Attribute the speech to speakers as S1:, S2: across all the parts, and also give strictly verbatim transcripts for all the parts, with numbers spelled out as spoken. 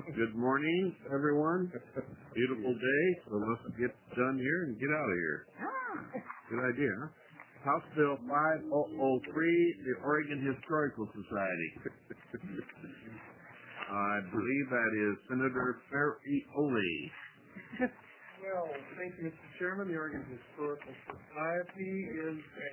S1: Good morning, everyone. Beautiful day, so let's get done here and get out of here. Good idea, huh? House Bill five thousand three, the Oregon Historical Society. I believe that is Senator Ferrioli.
S2: Well, thank you, Mister Chairman. The Oregon Historical Society is a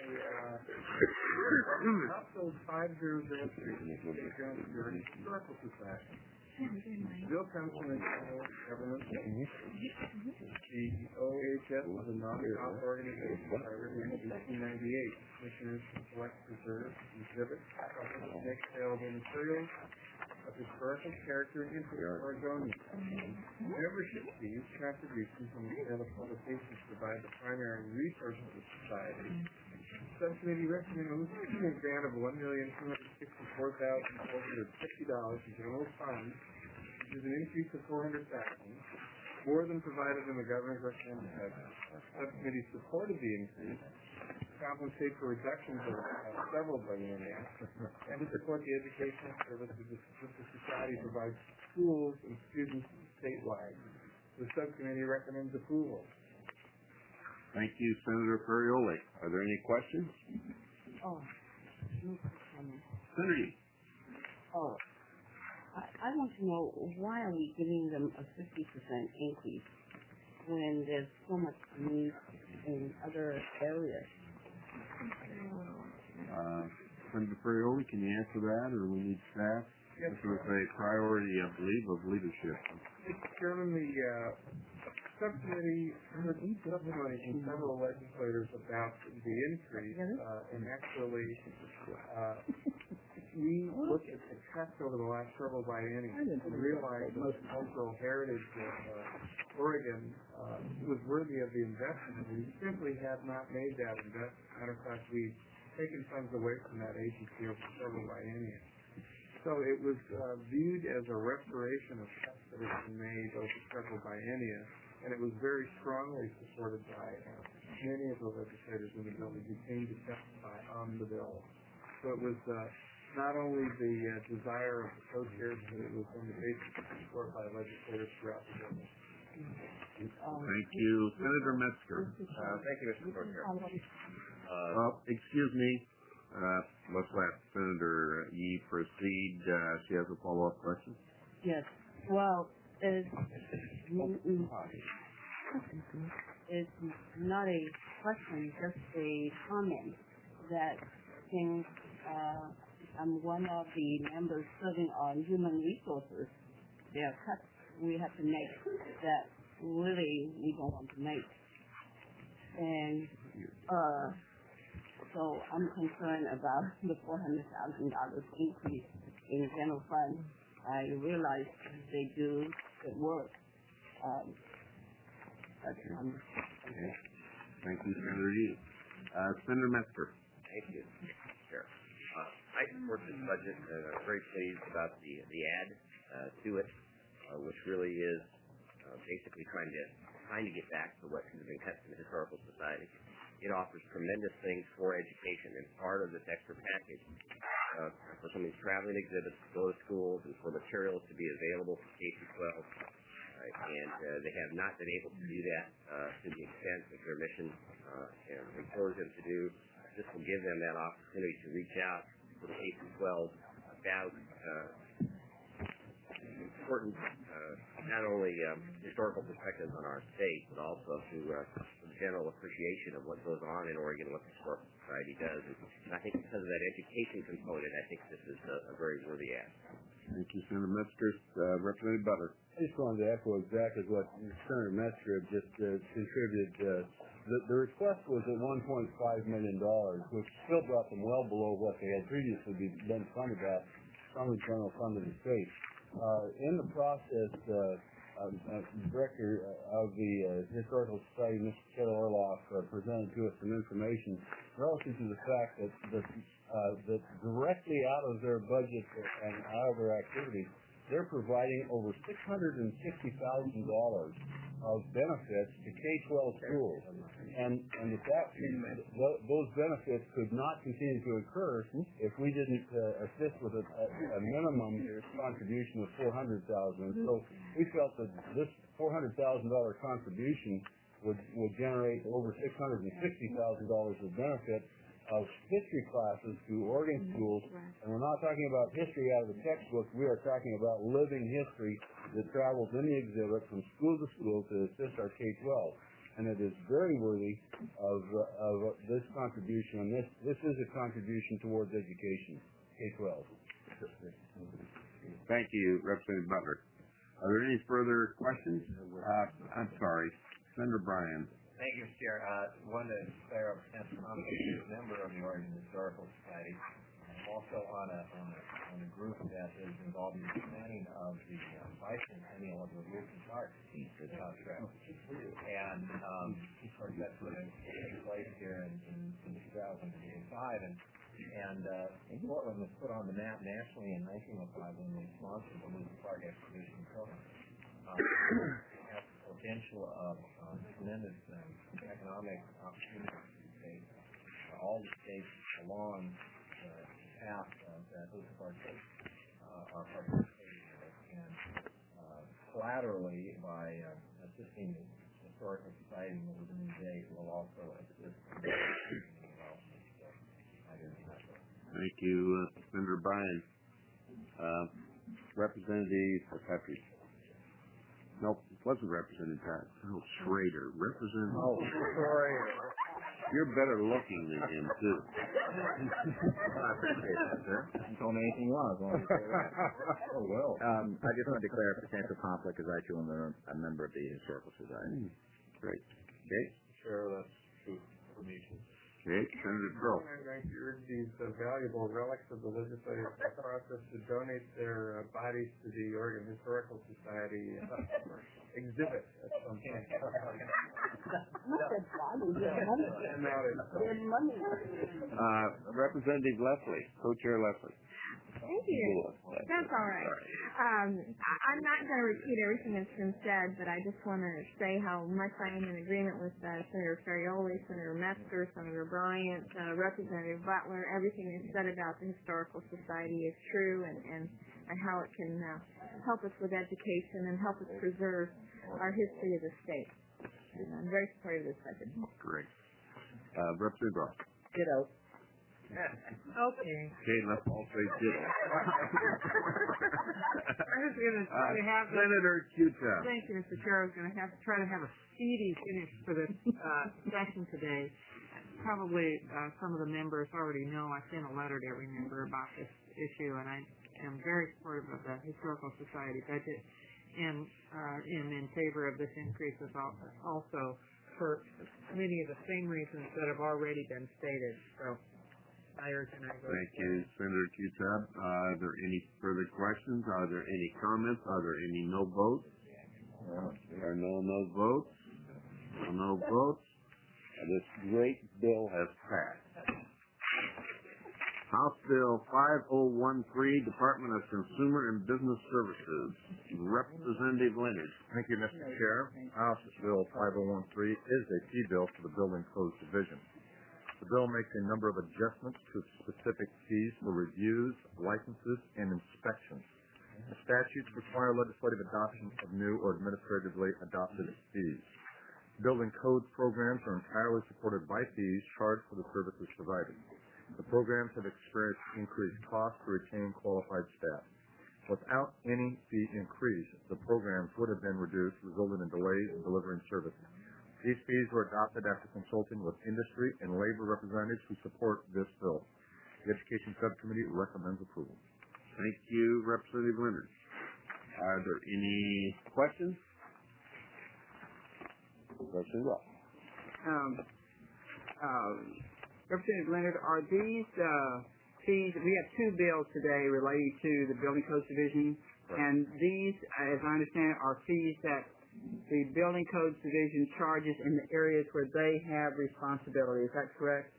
S2: uh, House Bill five thousand three, the Oregon Historical Society. Bill comes from the government. The O H S was a non-profit organization started in eighteen ninety-eight. Commissioners can collect, preserve, exhibit, publish, make available materials of historical character and interest of Oregonians. Membership fees, contributions, and the sale of publications provide the primary resource of the society. The subcommittee recommends a grant of one million two hundred sixty-four thousand four hundred fifty dollars in general funds, which is an increase of four hundred thousand dollars, more than provided in the governor's recommended budget. Subcommittee supported the increase, compensate for reductions of uh, several biennia, and to support the educational services that the society provides schools and students statewide. The subcommittee recommends approval.
S1: Thank you, Senator Ferrioli. Are there any questions?
S3: Oh, Mister Chairman.
S1: Senator.
S3: Oh, I, I want to know, why are we giving them a fifty percent increase when there's so much need in other areas?
S1: Uh, Senator Ferrioli, can you answer that, or we need staff?
S2: Yes,
S1: this is a priority, I believe, of leadership.
S2: Mister Chairman, the uh, subcommittee heard testimony from several legislators about the increase, uh, and actually, uh, we looked at the trends over the last several bienniums and realized that the cultural heritage of uh, Oregon uh, was worthy of the investment. We simply have not made that investment. Matter of fact, we've taken funds away from that agency over several bienniums. So it was uh, viewed as a restoration of cuts that had been made over several biennia, and it was very strongly supported by uh, many of the legislators in the bill who came to testify on the bill. So it was uh, not only the uh, desire of the co-chairs, but it was on the basis of support by legislators throughout the bill.
S1: Thank you. Senator Metzger.
S4: Uh, thank you, Mister Co-Chair.
S1: Uh, uh, excuse me. Uh, let's let Senator Yee proceed. Uh, she has a follow-up question.
S3: Yes. Well, it's, it's not a question, just a comment that since uh, I'm one of the members serving on human resources, there are cuts we have to make that really we don't want to make. And uh, so I'm concerned about the four hundred thousand dollars increase in the general fund. I realize they do good work. Um, but, um,
S1: okay. Thank you, Senator Yee. Uh, Senator Metzger.
S4: Thank you, Chair. Uh, I support this budget and I'm very pleased about the, the add uh, to it, uh, which really is uh, basically trying to trying to get back to what has been cut in the Historical Society. It offers tremendous things for education, and part of this extra package uh, for some of these traveling exhibits to go to schools and for materials to be available for K through twelve. Uh, and uh, they have not been able to do that uh, to the extent that their mission uh, and implores them to do. This will give them that opportunity to reach out to the K through twelve about uh, important, uh, not only um, historical perspectives on our state, but also to uh, the general appreciation of what goes on in Oregon, what the Historical Society does. And, and I think because of that education component, I think this is a, a very worthy ask.
S1: Thank you, Senator Metzger. Uh, Representative Butler.
S5: I just wanted to echo exactly what Senator Metzger just uh, contributed. Uh, the, the request was at one point five million dollars, which still brought them well below what they had previously been funded at from the general fund of the state. Uh, in the process, uh, uh, uh, the director of the uh, Historical Society, Mister Ted Orloff, uh, presented to us some information relative to the fact that, that, uh, that directly out of their budget and out of their activities, they're providing over six hundred sixty thousand dollars of benefits to K twelve schools. and, and that, that th- those benefits could not continue to occur if we didn't uh, assist with a, a, a minimum contribution of four hundred thousand dollars. So we felt that this four hundred thousand dollars contribution would, would generate over six hundred sixty thousand dollars of benefit of history classes to Oregon schools. And we're not talking about history out of the textbook. We are talking about living history that travels in the exhibit from school to school to assist our K twelve. And it is very worthy of, uh, of uh, this contribution. And this, this is a contribution towards education, K twelve.
S1: Thank you, Representative Butler. Are there any further questions? Uh, I'm sorry. Senator Bryan.
S6: Thank you, Mister Chair. Uh, one to declare a potential conflict as a member of the Oregon Historical Society. I'm also on a, on a, on a group that is involved in the planning of the uh, bicentennial of the Wilson Park uh, Trail. And, um, of course, that's going to take place here in, in, in two thousand five. And, and uh, Portland was put on the map nationally in nineteen oh five when they sponsored the Wilson Park Expedition Program. Um, has the potential of uh, tremendous um, economic opportunities to take uh, all the states along the path uh, that those parts uh, are participating in, and uh, collaterally by uh, assisting the historical society in the new day will also assist in the development. So, I do that.
S1: Thank you, uh, Senator Bryan. Uh, Representative Petrie. Nope, it wasn't Representative Pat. Oh, Schrader. Representative.
S2: Oh, Schrader.
S1: You're better looking than him, too.
S6: I appreciate that, sir. You told me anything wrong.
S2: Oh, well.
S6: Um, I just want to declare a potential conflict as I too am a member of the Historical Society.
S1: Hmm. Great. Okay.
S2: Sure, that's true for me too.
S1: Okay, Senator Crow.
S2: I'm going to urge these uh, valuable relics of the legislative process to donate their uh, bodies to the Oregon Historical Society uh, exhibit at some point.
S1: Uh, Representative Leslie, Co-Chair Leslie.
S7: Thank you. That's all right. Um, I- I'm not going to repeat everything that's been said, but I just want to say how much I am in agreement with uh, Senator Ferrioli, Senator Metzger, Senator Bryant, uh, Representative Butler. Everything that's said about the Historical Society is true, and, and, and how it can uh, help us with education and help us preserve our history as a state. And I'm very supportive of this budget.
S1: Great. Uh, Representative Ross.
S3: Ditto.
S8: Okay.
S1: Okay, let's all say ditto.
S8: I'm just going to try
S1: Uh,
S8: to have the,
S1: Senator Cuta.
S8: thank you, Mister Chair. I was going to have to try to have a speedy finish for this uh, session today. Probably uh, some of the members already know I sent a letter to every member about this issue, and I am very supportive of the Historical Society budget, and uh, and in favor of this increase as al- also for many of the same reasons that have already been stated. So. I urge and I vote.
S1: Thank you, Senator Cuta. Uh, are there any further questions? Are there any comments? Are there any no votes? There are no no votes. No no votes. This great bill has passed. House Bill five oh one three, Department of Consumer and Business Services. Representative Leonard.
S9: Thank you, Mister Chair. House Bill five oh one three is a key bill for the Building Codes Division. The bill makes a number of adjustments to specific fees for reviews, licenses, and inspections. The statutes require legislative adoption of new or administratively adopted fees. Building codes programs are entirely supported by fees charged for the services provided. The programs have experienced increased costs to retain qualified staff. Without any fee increase, the programs would have been reduced, resulting in delays in delivering services. These fees were adopted after consulting with industry and labor representatives who support this bill. The Education Subcommittee recommends approval.
S1: Thank you, Representative Leonard. Are there any questions? Representative Ross.
S8: Um, uh, Representative Leonard, are these uh, fees, we have two bills today related to the Building Codes Division, right. And these, as I understand it, are fees that the Building Codes Division charges in the areas where they have responsibility. Is that correct?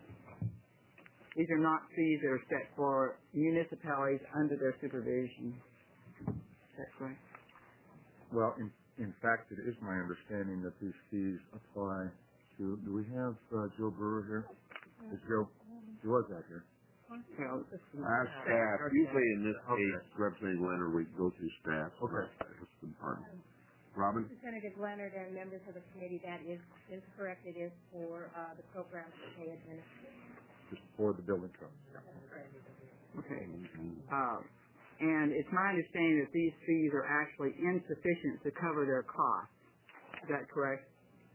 S8: These are not fees that are set for municipalities under their supervision. Is that correct?
S9: Well, in, in fact, it is my understanding that these fees apply Do, do we have uh, Joe Brewer here? Is Joe? He was out here.
S8: Well,
S1: Our staff, usually in this case, Representative Leonard, we go through staff.
S9: Okay.
S1: That's the department. Robin?
S10: Representative Leonard and members of the committee, that is, is correct. It is for uh, the programs that they administer.
S9: Just for the building trust.
S8: okay. Uh, and it's my understanding that these fees are actually insufficient to cover their costs. Is that correct?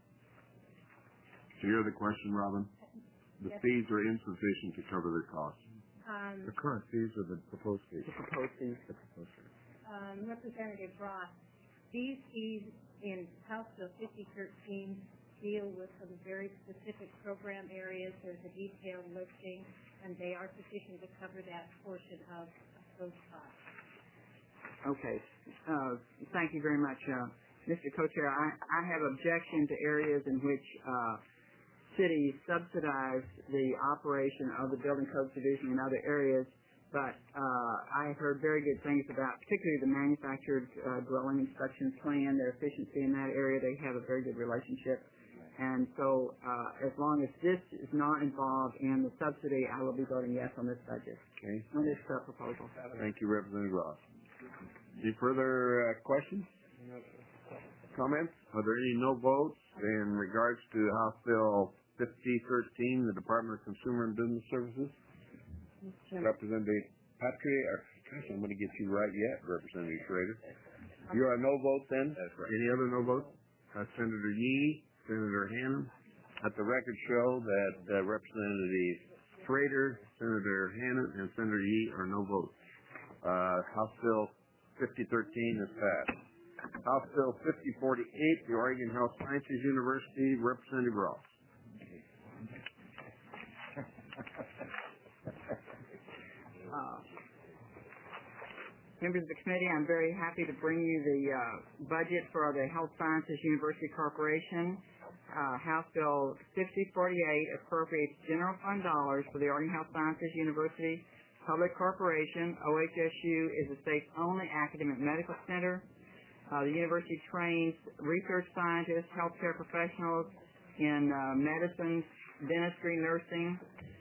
S1: So you're the question, Robin? The
S10: Yes.
S1: fees are insufficient to cover their costs.
S10: Um,
S9: The current fees or the proposed fees?
S8: The proposed fees.
S9: The proposed fees.
S10: um, Representative Ross, these fees in House Bill fifty thirteen deal with some very specific program areas. There's a detailed listing, and they are sufficient to cover that portion of those costs.
S8: Okay. Uh, thank you very much, uh, Mister Co-Chair. I, I have objection to areas in which uh, cities subsidize the operation of the Building Codes Division in other areas, but uh, I have heard very good things about particularly the manufactured uh, dwelling inspection plan, their efficiency in that area. They have a very good relationship. And so uh, as long as this is not involved in the subsidy, I will be voting yes on this budget,
S1: Okay.
S8: on this uh, proposal.
S1: Thank you, Representative Ross. Any further uh, questions? Comments? Are there any no votes in regards to House Bill fifty thirteen, the Department of Consumer and Business Services? Representative Patrick, or, gosh, I'm going to get you right yet, Representative Schrader. You are no vote then?
S4: That's right.
S1: Any other no votes? Uh, Senator Yee, Senator Hannon. Let the record show that uh, Representative Schrader, Senator Hannon, and Senator Yee are no votes. Uh, House Bill fifty thirteen is passed. House Bill fifty forty-eight, the Oregon Health Sciences University, Representative Ross.
S8: Uh, members of the committee, I'm very happy to bring you the uh, budget for the Health Sciences University Corporation. Uh, House Bill fifty forty-eight appropriates general fund dollars for the Oregon Health Sciences University Public Corporation. O H S U is the state's only academic medical center. Uh, the university trains research scientists, healthcare professionals in uh, medicine, dentistry, nursing.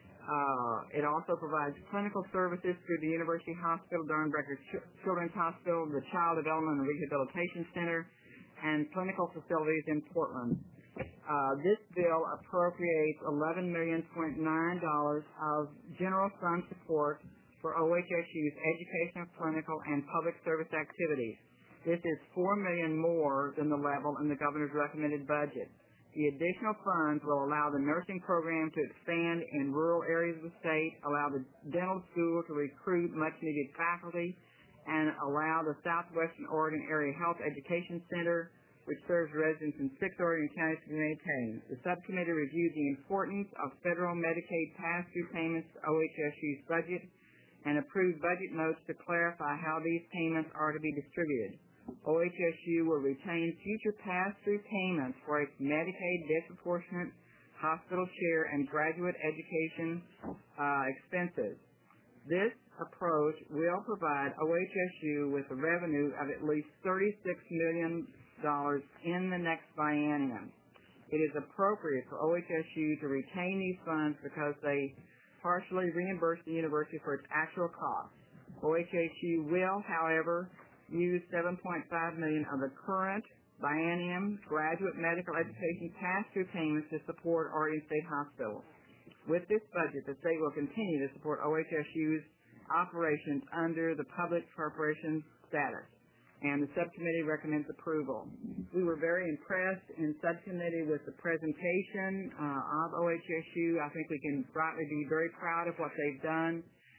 S8: Uh, it also provides clinical services through the University Hospital, Dornbecker Ch- Children's Hospital, the Child Development and Rehabilitation Center, and clinical facilities in Portland. Uh, this bill appropriates eleven million nine dollars of general fund support for O H S U's educational, clinical, and public service activities. This is four million dollars more than the level in the governor's recommended budget. The additional funds will allow the nursing program to expand in rural areas of the state, allow the dental school to recruit much-needed faculty, and allow the Southwestern Oregon Area Health Education Center, which serves residents in six Oregon counties, to be maintained. The subcommittee reviewed the importance of federal Medicaid pass-through payments to O H S U's budget and approved budget notes to clarify how these payments are to be distributed. O H S U will retain future pass-through payments for its Medicaid disproportionate hospital share and graduate education uh, expenses. This approach will provide O H S U with a revenue of at least thirty-six million dollars in the next biennium. It is appropriate for O H S U to retain these funds because they partially reimburse the university for its actual costs. O H S U will, however, use seven point five million dollars of the current biennium graduate medical education pass-through payments to support Oregon State Hospitals. With this budget, the state will continue to support O H S U's operations under the public corporation status, and the subcommittee recommends approval. We were very impressed in subcommittee with the presentation uh, of O H S U. I think we can rightly be very proud of what they've done.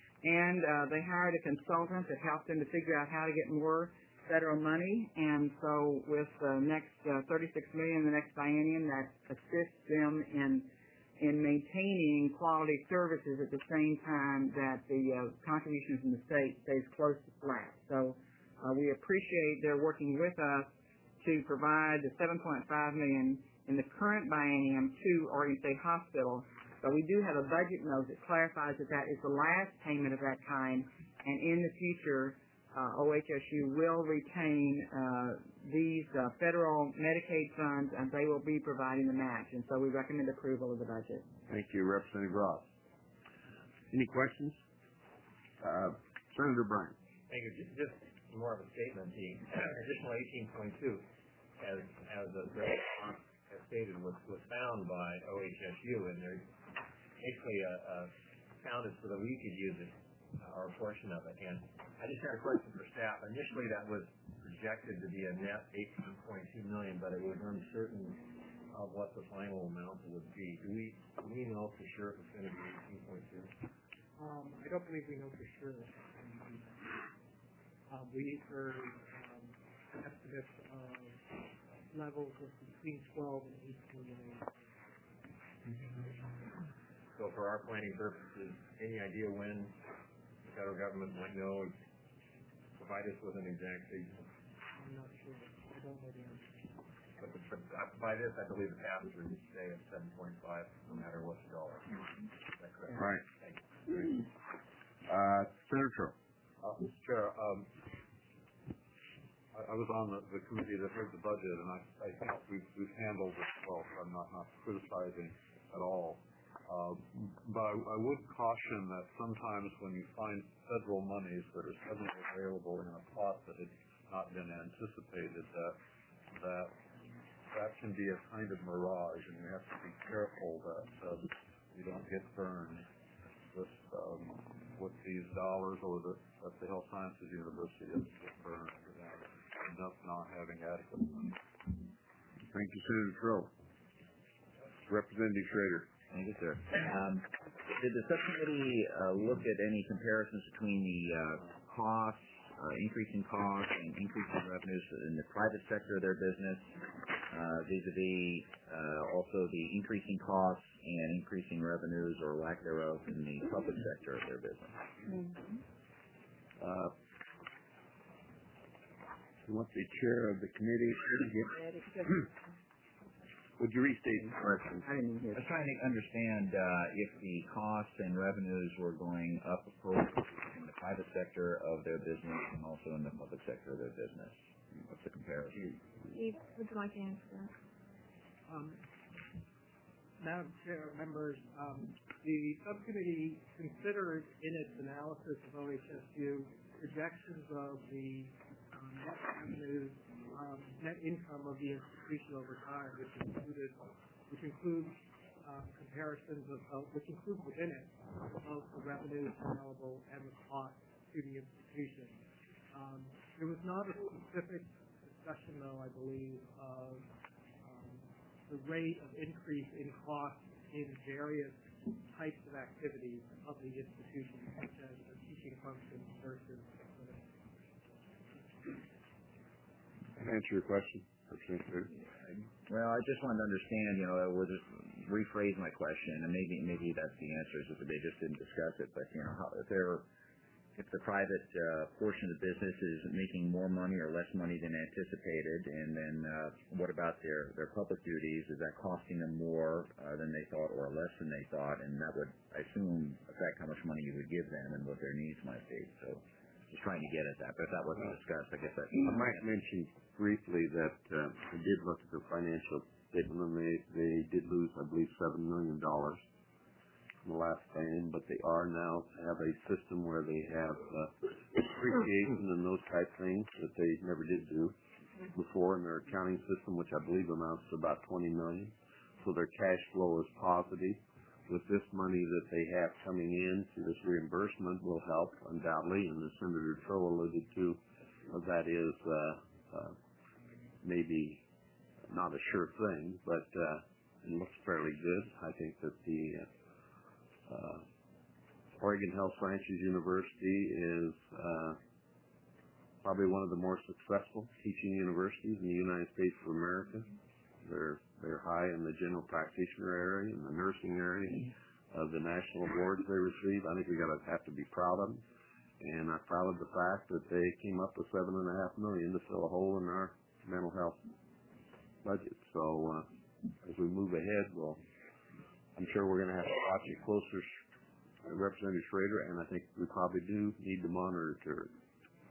S8: And uh, they hired a consultant that helped them to figure out how to get more federal money. And so with the next uh, thirty-six million dollars in the next biennium, that assists them in in maintaining quality services at the same time that the uh, contribution from the state stays close to flat. So uh, we appreciate their working with us to provide the seven point five million dollars in the current biennium to Oregon State Hospital. But we do have a budget note that clarifies that that is the last payment of that kind, and in the future, uh, O H S U will retain uh, these uh, federal Medicaid funds, and they will be providing the match. And so we recommend approval of the budget.
S1: Thank you, Representative Ross. Any questions? Uh, Senator Bryan.
S6: Thank you. Just, just more of a statement. The additional eighteen point two, as as the has stated, was was found by O H S U, and they're basically uh, uh, found it so that we could use it, uh, our portion of it. And I just had a question for staff. Initially, that was projected to be a net eighteen point two million, but it was uncertain of what the final amount would be. Do we do we know for sure if it's going to be eighteen point two?
S11: Um, I don't believe we know for sure. Um, we heard um, estimates of levels of between twelve and eighteen million.
S6: So for our planning purposes, any idea when the federal government might know, provide us with an exact figure?
S11: I'm not sure. I don't know the answer.
S6: But, but by this, I believe the passenger would stay at seven point five, no matter what the dollar. Is that correct?
S1: Right.
S6: Thank you.
S1: Uh, Senator Trout.
S9: Uh, Mister Chair, um, I, I was on the, the committee that heard the budget, and I, I think we've, we've handled it well, so I'm not, not criticizing at all. Uh, but I, I would caution that sometimes when you find federal monies that are suddenly available in a pot that had not been anticipated, that that that can be a kind of mirage, and you have to be careful that uh, you don't get burned with um, with these dollars, or that, that the Health Sciences University doesn't get burned for that, and thus not having adequate money.
S1: Thank you, Senator Trout. Representative Schrader.
S12: Thank you, sir. Um, did the subcommittee uh, look at any comparisons between the uh, costs, uh, increasing costs, and increasing revenues in the private sector of their business, uh, vis-a-vis uh, also the increasing costs and increasing revenues or lack thereof in the public sector of their business?
S3: Mm-hmm.
S1: Uh, you want the chair of the committee? Would you restate the question?
S8: I didn't hear.
S12: I was trying to understand uh, if the costs and revenues were going up appropriately in the private sector of their business and also in the public sector of their business. What's the comparison?
S7: Steve, would you like to answer that?
S11: Um, Madam Chair, members, um, the subcommittee considered in its analysis of O H S U projections of the um, net revenues, um, net income of the institution over time, which included, which includes uh, comparisons of, uh, which includes within it both the revenues available and the cost to the institution. Um, there was not a specific discussion, though, I believe, of um, the rate of increase in costs in various types of activities of the institution, such as the teaching functions versus
S1: Answer your question.
S12: Well, I just wanted to understand, you know, we'll just rephrase my question, and maybe maybe that's the answer, is that they just didn't discuss it. But, you know, how, if they're if the private uh, portion of the business is making more money or less money than anticipated, and then uh, what about their, their public duties? Is that costing them more uh, than they thought or less than they thought? And that would, I assume, affect how much money you would give them and what their needs might be. So just trying to get at that. But if that wasn't discussed, I guess that's...
S1: I might mention briefly that uh, I did look at the financial statement, and they, they did lose, I believe, seven million dollars in the last span, but they are now have a system where they have uh, depreciation and those type things that they never did do before in their accounting system, which I believe amounts to about twenty million dollars. So their cash flow is positive. With this money that they have coming in through this reimbursement will help undoubtedly, and as Senator Troll alluded to, uh, that is uh, uh, maybe not a sure thing, but uh, it looks fairly good. I think that the uh, uh, Oregon Health Sciences University is uh, probably one of the more successful teaching universities in the United States of America. They're they're high in the general practitioner area and the nursing area of the national awards they receive. I think we got to have to be proud of them, and I'm proud of the fact that they came up with seven and a half million to fill a hole in our mental health budget. So uh, as we move ahead, well, I'm sure we're going to have to watch it closer, Representative Schrader, and I think we probably do need to monitor it.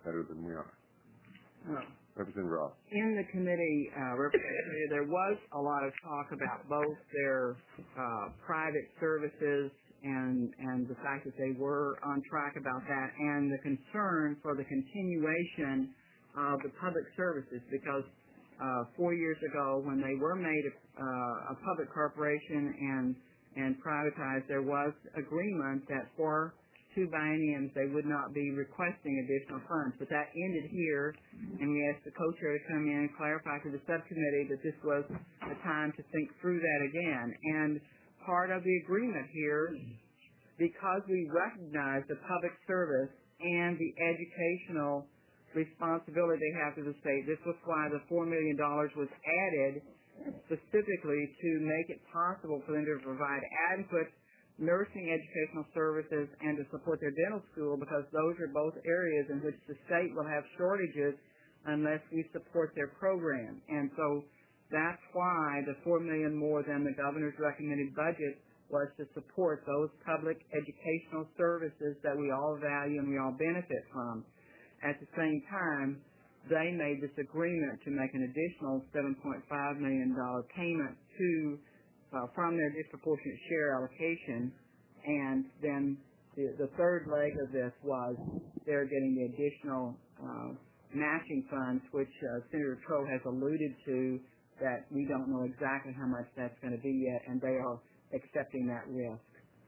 S1: better than we are.
S8: Well,
S1: Representative Ross.
S8: in the committee, uh, representative, there was a lot of talk about both their uh, private services and and the fact that they were on track about that, and the concern for the continuation of the public services, because uh, four years ago, when they were made a, uh, a public corporation and and privatized, there was agreement that for two bienniums they would not be requesting additional funds. But that ended here, and we asked the co-chair to come in and clarify to the subcommittee that this was a time to think through that again. And part of the agreement here, because we recognize the public service and the educational responsibility they have to the state, this was why the four million dollars was added specifically to make it possible for them to provide adequate nursing educational services and to support their dental school, because those are both areas in which the state will have shortages unless we support their program. And so that's why the four million dollars more than the governor's recommended budget was to support those public educational services that we all value and we all benefit from. At the same time, they made this agreement to make an additional seven point five million dollars payment to Uh, from their disproportionate share allocation, and then the, the third leg of this was they're getting the additional uh, matching funds, which uh, Senator Crow has alluded to, that we don't know exactly how much that's going to be yet, and they are accepting that risk.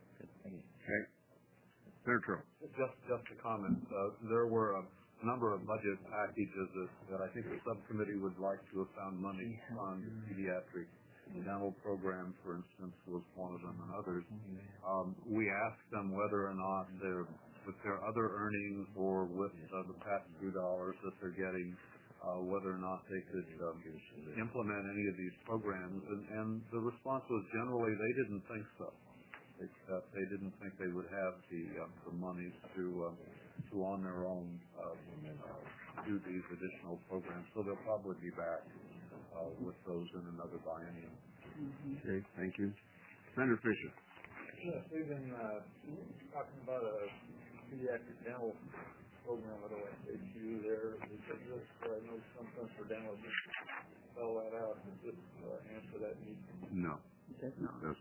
S1: Okay. Senator Crow.
S5: Just, just a comment. Uh, there were a number of budget packages that, that I think the subcommittee would like to have found money on pediatric dental program, for instance, was one of them, and others. Um, we asked them whether or not they're, with their other earnings or with uh, the pass-through dollars that they're getting, uh, whether or not they could um, implement any of these programs, and, and the response was generally they didn't think so. They, uh, they didn't think they would have the, uh, the monies to, uh, to on their own uh, uh, do these additional programs, so they'll probably be back Uh, with those in another biennium.
S1: Mm-hmm. Okay, thank you. Senator Fisher.
S6: Yes, we've been uh, talking about a pediatric dental program at O S H U there. Is this, uh, I know some Center for Dental just spell that out. Does this uh, answer that need?
S1: No. It doesn't.
S6: Are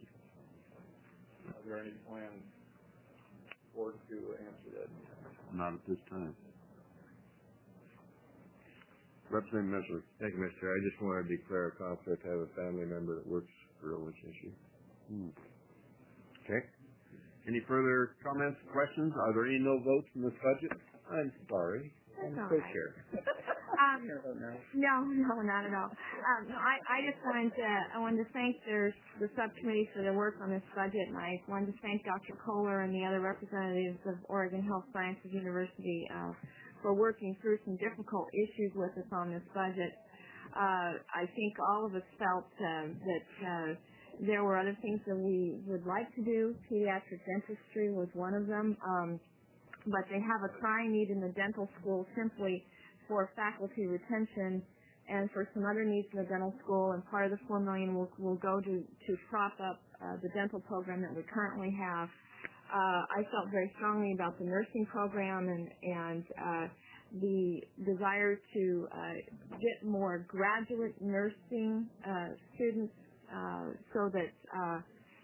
S6: there any plans for to answer that need?
S1: Not at this time. Representative Messer.
S13: Thank you, Mister Chair. I just wanted to declare a conflict. I have a family member that works for O H S U.
S1: Hmm. Okay. Any further comments, questions? Are there any no votes in this budget? I'm sorry. I'm
S7: That's all
S1: co-chair.
S7: Um, no, no, not at all. Um, I, I just wanted to, I wanted to thank their, the subcommittee for their work on this budget, and I wanted to thank Doctor Kohler and the other representatives of Oregon Health Sciences University uh, for working through some difficult issues with us on this budget. Uh, I think all of us felt uh, that uh, there were other things that we would like to do. Pediatric dentistry was one of them, um, but they have a crying need in the dental school simply for faculty retention and for some other needs in the dental school, and part of the four million dollars will, will go to, to prop up uh, the dental program that we currently have. Uh, I felt very strongly about the nursing program and, and uh, the desire to uh, get more graduate nursing uh, students uh, so that uh,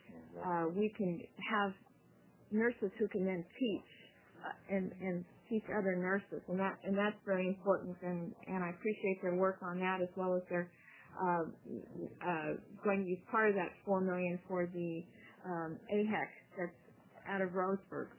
S7: uh, we can have nurses who can then teach uh, and, and teach other nurses, and that and that's very important. And, and I appreciate their work on that, as well as their uh, uh, going to use part of that four million dollars for the um, A H E C that's out of Roseburg,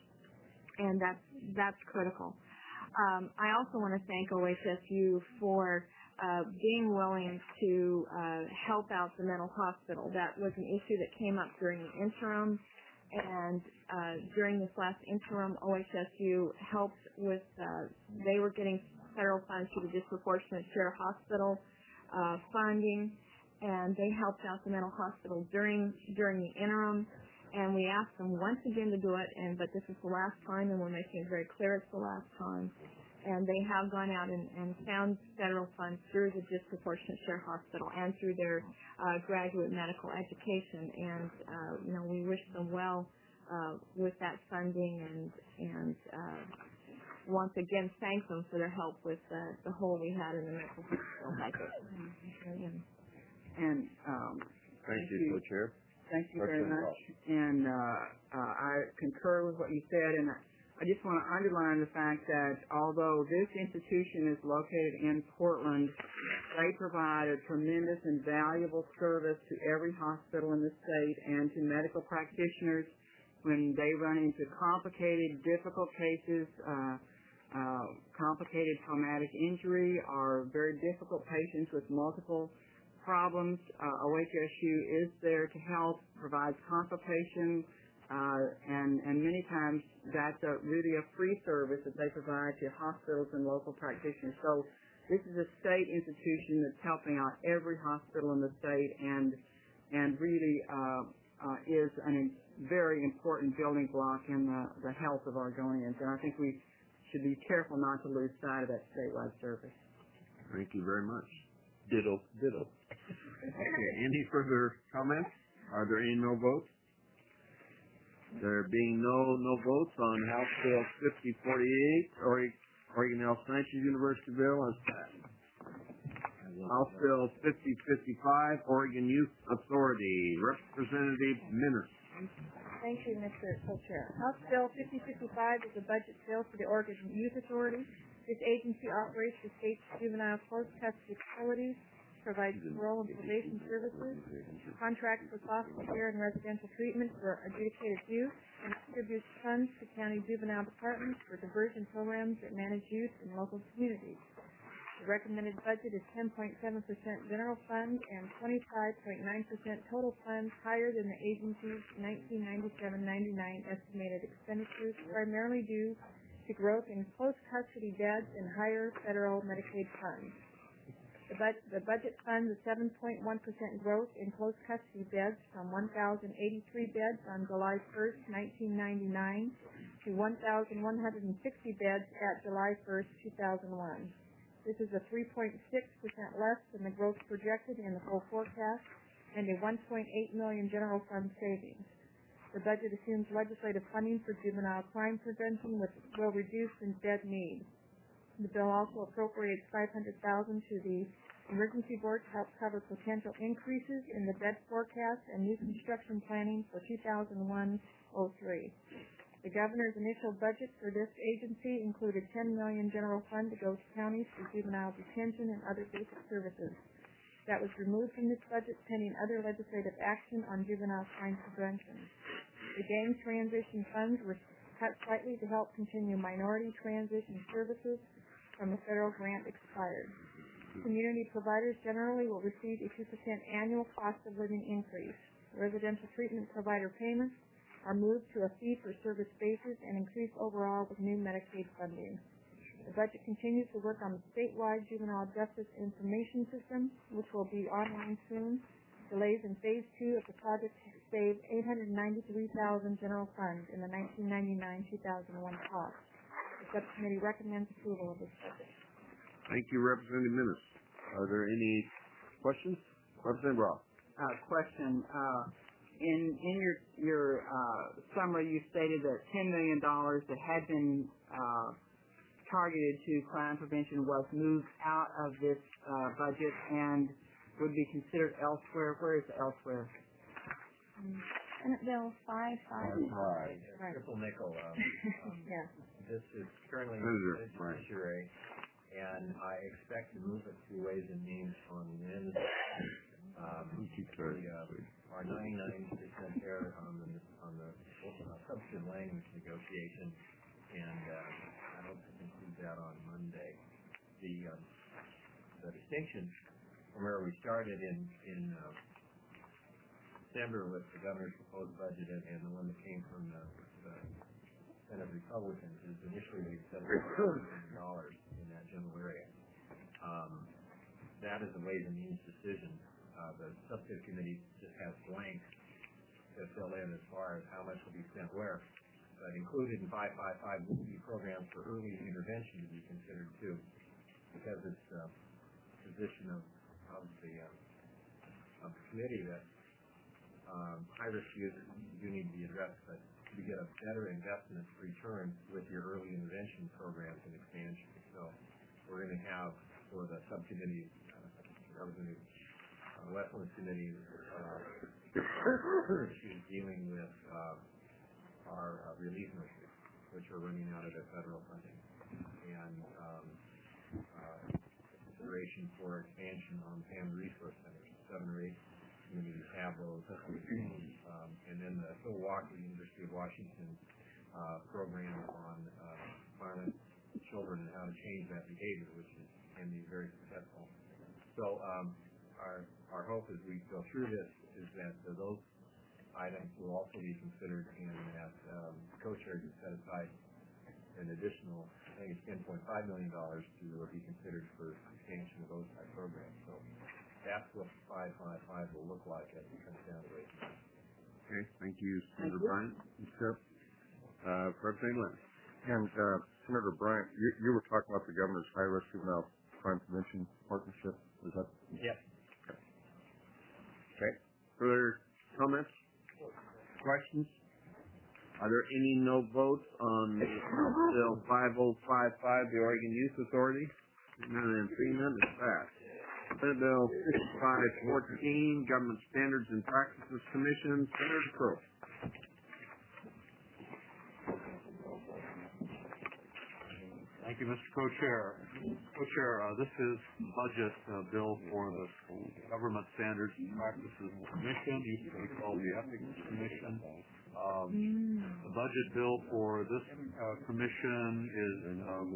S7: and that's that's critical. Um, I also want to thank O H S U for uh, being willing to uh, help out the mental hospital. That was an issue that came up during the interim, and uh, during this last interim, O H S U helped with. Uh, they were getting federal funds through the disproportionate share hospital uh, funding, and they helped out the mental hospital during during the interim. And we asked them once again to do it, and but this is the last time, and we're making it very clear it's the last time. And they have gone out and, and found federal funds through the disproportionate share hospital and through their uh, graduate medical education. And uh, you know, we wish them well uh, with that funding, and and uh, once again thank them for their help with uh, the hole we had in the mental hospital budget. And,
S8: And um,
S13: Thank you, Co-Chair.
S8: Thank you very much. And uh, uh, I concur with what you said, and I just want to underline the fact that although this institution is located in Portland, they provide a tremendous and valuable service to every hospital in the state and to medical practitioners when they run into complicated, difficult cases, uh, uh, complicated traumatic injury, or very difficult patients with multiple problems. Uh, O H S U is there to help, provides consultation, uh, and, and many times that's a, really a free service that they provide to hospitals and local practitioners. So this is a state institution that's helping out every hospital in the state and and really uh, uh, is a very important building block in the, the health of Oregonians. And I think we should be careful not to lose sight of that statewide service.
S1: Thank you very much.
S13: Ditto, ditto.
S1: Okay, any further comments? Are there any no votes? There being no no votes on House Bill fifty forty-eight, Oregon, Oregon Health Sciences University bill has passed. House Bill fifty fifty-five, Oregon Youth Authority, Representative Minnis.
S7: Thank you, Mister Co-Chair. House Bill fifty fifty-five is a budget bill for the Oregon Youth Authority. This agency operates the state's juvenile close custody facilities, provides parole and probation services, contracts for foster care and residential treatment for adjudicated youth, and distributes funds to county juvenile departments for diversion programs that manage youth in local communities. The recommended budget is ten point seven percent general fund and twenty-five point nine percent total funds, higher than the agency's nineteen ninety-seven ninety-nine estimated expenditures, primarily due to growth in close custody beds and higher federal Medicaid funds. The, bud- the budget funds a seven point one percent growth in close custody beds from one thousand eighty-three beds on July first, nineteen ninety-nine to one thousand one hundred sixty beds at July first, two thousand one. This is a three point six percent less than the growth projected in the full forecast and a one point eight million dollars general fund savings. The budget assumes legislative funding for juvenile crime prevention, which will reduce bed need. The bill also appropriates five hundred thousand dollars to the Emergency Board to help cover potential increases in the bed forecast and new construction planning for two thousand one oh three. The governor's initial budget for this agency included ten million dollars general fund to go to counties for juvenile detention and other basic services. That was removed from this budget pending other legislative action on juvenile crime prevention. The gang transition funds were cut slightly to help continue minority transition services from the federal grant expired. Community providers generally will receive a two percent annual cost of living increase. Residential treatment provider payments are moved to a fee-for-service basis and increase overall with new Medicaid funding. The budget continues to work on the statewide juvenile justice information system, which will be online soon. Delays in phase two of the project saved eight hundred ninety-three thousand dollars general funds in the nineteen ninety-nine two thousand one cost. The subcommittee recommends approval of this budget.
S1: Thank you, Representative Minnis. Are there any questions? Representative Ross.
S8: Uh, question. Uh, in in your your uh, summary, you stated that ten million dollars that had been uh, targeted to crime prevention was moved out of this uh, budget and would be considered elsewhere. Where is the elsewhere?
S7: Um, Senate Bill five five.
S6: Right. Triple nickel. Um, um,
S7: yeah.
S6: This is currently
S1: Senator,
S6: in the judiciary, and I expect to move it to Ways and Means on Wednesday. Um, the, uh, our ninety-nine percent there on the on the uh, substantive language negotiation, and uh, I hope to conclude that on Monday. The um, the distinction from where we started in in uh, December with the governor's proposed budget and, and the one that came from the, the Senate Republicans is initially we set up one million dollars in that general area. Um, that is a Ways and Means decision. Uh, the substitute committee just has blanks to fill in as far as how much will be spent where. But included in five five five will be programs for early intervention to be considered too, because it's the uh, position of, of the uh, of the committee that um, high risk youth do need to be addressed. But to begin get a better investment return with your early intervention programs and expansion. So we're going to have for the subcommittee, uh, the uh, Westland Committee, uh, issues dealing with uh, our uh, relief nurses, which are running out of their federal funding, and um, uh, consideration for expansion on family resource centers. Seven or eight communities have those, um, and then the Milwaukee University of Washington uh, program on uh, violent children and how to change that behavior, which is, can be very successful. So um, our our hope as we go through this is that uh, those items will also be considered, and that um, co-chairs have set aside an additional, I think it's ten point five million dollars to be considered for expansion of those type programs. So that's what five five five will look like as it comes down to it.
S1: Okay, thank you, Senator Bryant. Sir, uh, Representative Lynn.
S9: And uh, Senator Bryant, you, you were talking about the governor's high-risk juvenile crime prevention partnership. Is that?
S6: Yes.
S1: Okay. Okay. Further comments? Questions? Are there any no votes on Bill five oh five five, the Oregon Youth Authority? None and three none is passed. Senate Bill fifty-five fourteen, Government Standards and Practices Commission, Senator Crow.
S14: Thank you, Mister Co-Chair. Co-Chair, uh, this is the budget uh, bill for the Government Standards and Practices Commission, used to be called the Ethics Commission. Um, the budget bill for this uh, commission is, um,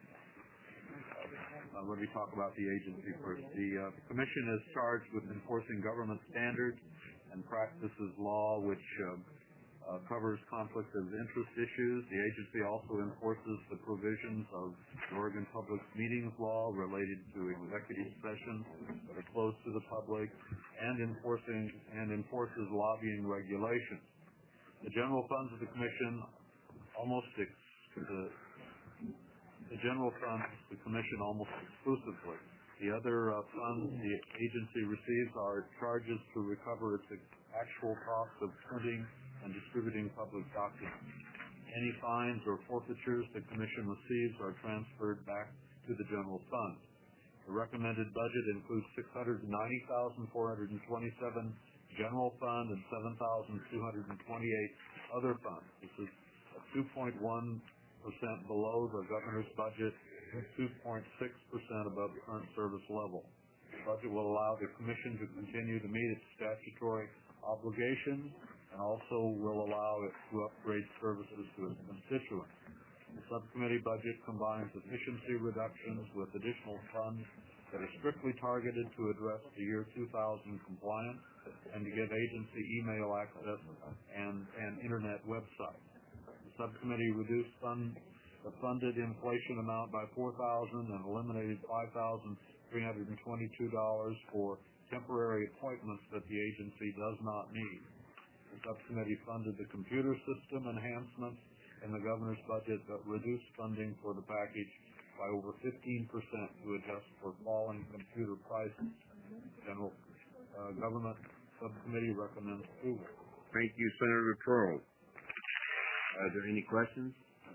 S14: uh, let me talk about the agency first. The uh, commission is charged with enforcing government standards and practices law, which uh, Uh, covers conflict of interest issues. The agency also enforces the provisions of the Oregon Public Meetings Law related to executive sessions that are closed to the public, and enforcing and enforces lobbying regulations. The general funds of the commission almost ex- the, the general funds the commission almost exclusively. The other uh, funds the agency receives are charges to recover its actual cost of printing and distributing public documents. Any fines or forfeitures the Commission receives are transferred back to the general fund. The recommended budget includes six hundred ninety thousand four hundred twenty-seven general fund and seven thousand two hundred twenty-eight other funds. This is two point one percent below the governor's budget and two point six percent above the current service level. The budget will allow the Commission to continue to meet its statutory obligations and also will allow it to upgrade services to its constituents. The subcommittee budget combines efficiency reductions with additional funds that are strictly targeted to address the year two thousand compliance and to give agency email access and an internet website. The subcommittee reduced fund, the funded inflation amount by four thousand dollars and eliminated five thousand three hundred twenty-two dollars for temporary appointments that the agency does not need. The subcommittee funded the computer system enhancements in the governor's budget that reduced funding for the package by over fifteen percent to adjust for falling computer prices. General uh, Government Subcommittee recommends approval.
S1: Thank you, Senator Crow. Are there any questions?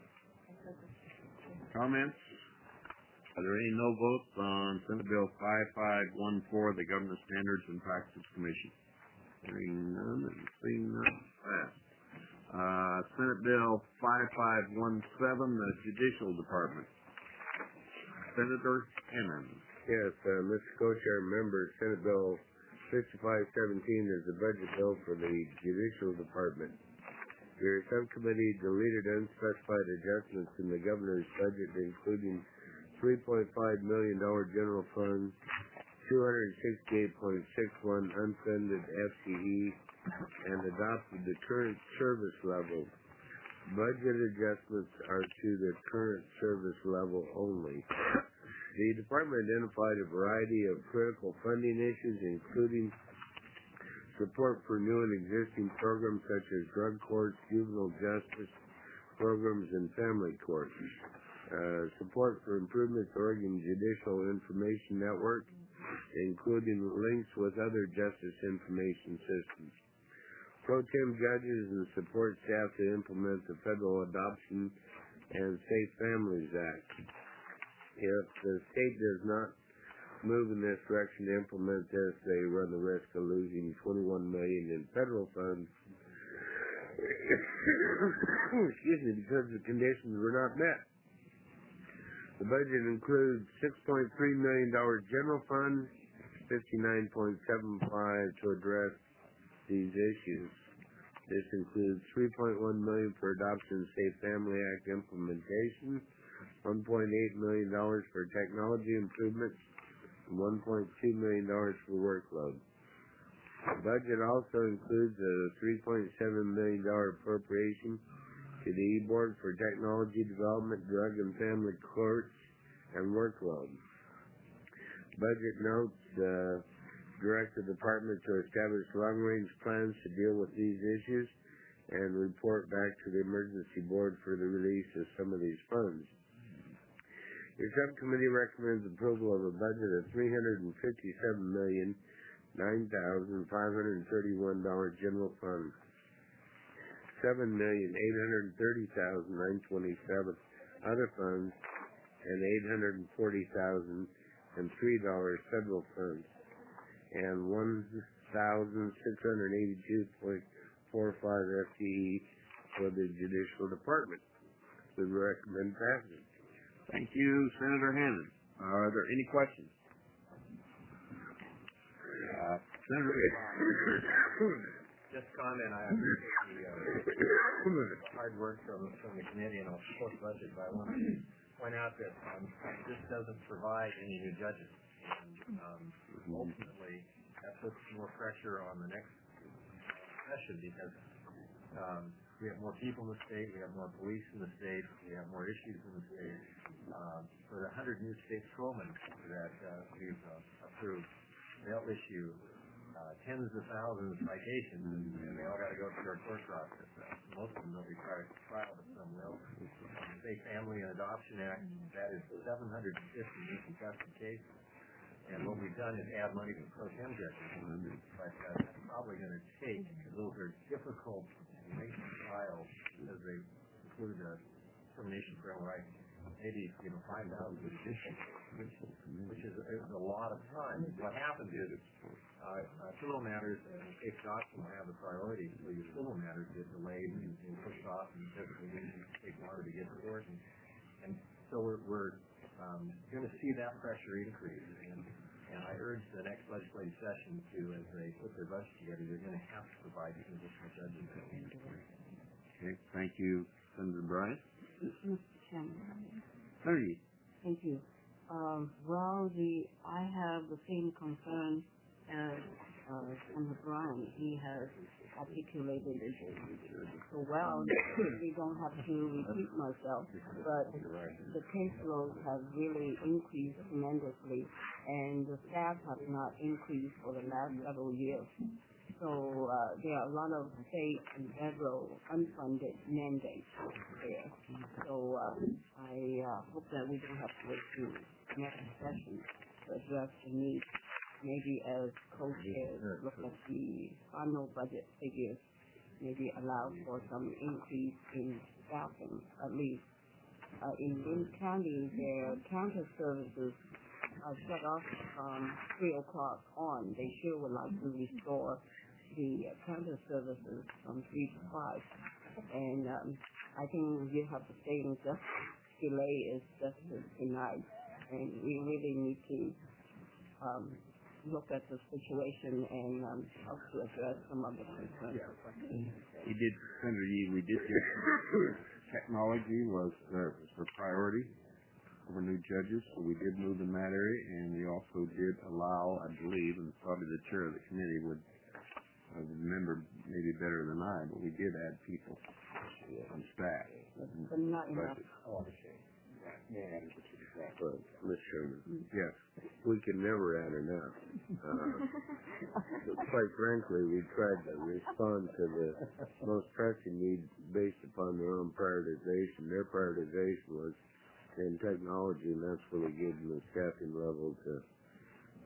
S1: Comments? Are there any no votes on Senate Bill five five one four, the Government Standards and Practices Commission? Hearing none and seeing none, passed. Uh, Senate Bill five five one seven, the Judicial Department. Senator Hammond.
S13: Yes, uh, Mister Co-Chair, members, Senate Bill fifty-five seventeen is the budget bill for the Judicial Department. Your subcommittee deleted unspecified adjustments in the governor's budget, including three point five million dollars general fund, two hundred sixty-eight point six one unfunded F T E, and adopted the current service level. Budget adjustments are to the current service level only. The department identified a variety of critical funding issues, including support for new and existing programs such as drug courts, juvenile justice programs, and family courts. Uh, support for improvements to Oregon Judicial Information Network, including links with other justice information systems. pro tem judges and support staff to implement the Federal Adoption and Safe Families Act. If the state does not move in this direction to implement this, they run the risk of losing twenty-one million dollars in federal funds excuse me, because the conditions were not met. The budget includes six point three million dollars general fund, fifty-nine point seven five to address these issues. This includes three point one million dollars for Adoption Safe Family Act implementation, one point eight million dollars for technology improvements, and one point two million dollars for workload. The budget also includes a three point seven million dollars appropriation to the E-Board for Technology Development, Drug and Family Courts, and workload. Budget notes uh, direct the department to establish long-range plans to deal with these issues and report back to the Emergency Board for the release of some of these funds. Your subcommittee recommends approval of a budget of three hundred fifty-seven million dollars nine thousand five hundred thirty-one dollars general fund, seven million eight hundred thirty thousand nine hundred twenty-seven other funds, and eight hundred forty thousand three dollars federal funds, and one thousand six hundred eighty-two point four five F T E for the Judicial Department. We recommend passage.
S1: Thank you, Senator Hannan. Are there any questions? Uh, Senator
S6: Just comment, I appreciate the uh, hard work from, from the committee and the fourth budget, but I want to point out that um, this doesn't provide any new judges. And, um, ultimately, that puts more pressure on the next session because um, we have more people in the state, we have more police in the state, we have more issues in the state. Uh, for the one hundred new state patrolmen that uh, we've uh, approved, they'll issue uh, tens of thousands of citations, and, and they all got to go through our court process. Uh, most of them will be tried trial, but some will. The Safe Family and Adoption Act, that is seven hundred fifty new contested cases. And what we've done is add money to pro tem judges. But uh, that's probably going to take, because those are difficult lengthy trials, because they include a termination for all rights. Maybe, you know, five thousand petitions, which, which is, is a lot of time. What happens is, uh, uh, civil matters, and case doctrine will have the priority, so your civil matters get delayed and, and pushed off, and typically take longer to get to court. And, and so we're, we're um, going to see that pressure increase. And, and I urge the next legislative session to, as they put their budget together, they're going to have to provide some additional judges.
S1: Okay, thank you, Senator Bryant.
S3: Mister Chairman.
S1: Senator.
S3: Thank you. Um, well, the I have the same concern as uh, Senator Bryant. He has articulated it so well that we don't have to repeat myself. But the caseloads have really increased tremendously, and the staff have not increased for the last several years. So uh, there are a lot of state and federal unfunded mandates there. So uh, I uh, hope that we don't have to wait to next session to address the need. Maybe as co-chairs look at the final budget figures, maybe allow for some increase in staffing at least. Uh, in Linn County, their counter services are shut off from three o'clock on. They sure would like to restore the uh, counter services from three to five. And um, I think you have the same just delay is justice denied. And we really need to um, look at the situation and um, help to address some of the concerns.
S1: We did, Senator Yee, we did get technology was uh, was a priority over new judges, so we did move in that area, and we also did allow, I believe, and probably the chair of the committee would uh, remember maybe better than I, but we did add people on staff.
S3: But not enough.
S13: But, Mister Chairman,
S1: yes,
S13: we can never add enough. Uh, quite frankly, we tried to respond to the most pressing needs based upon their own prioritization. Their prioritization was in technology, and that's really given the staffing level to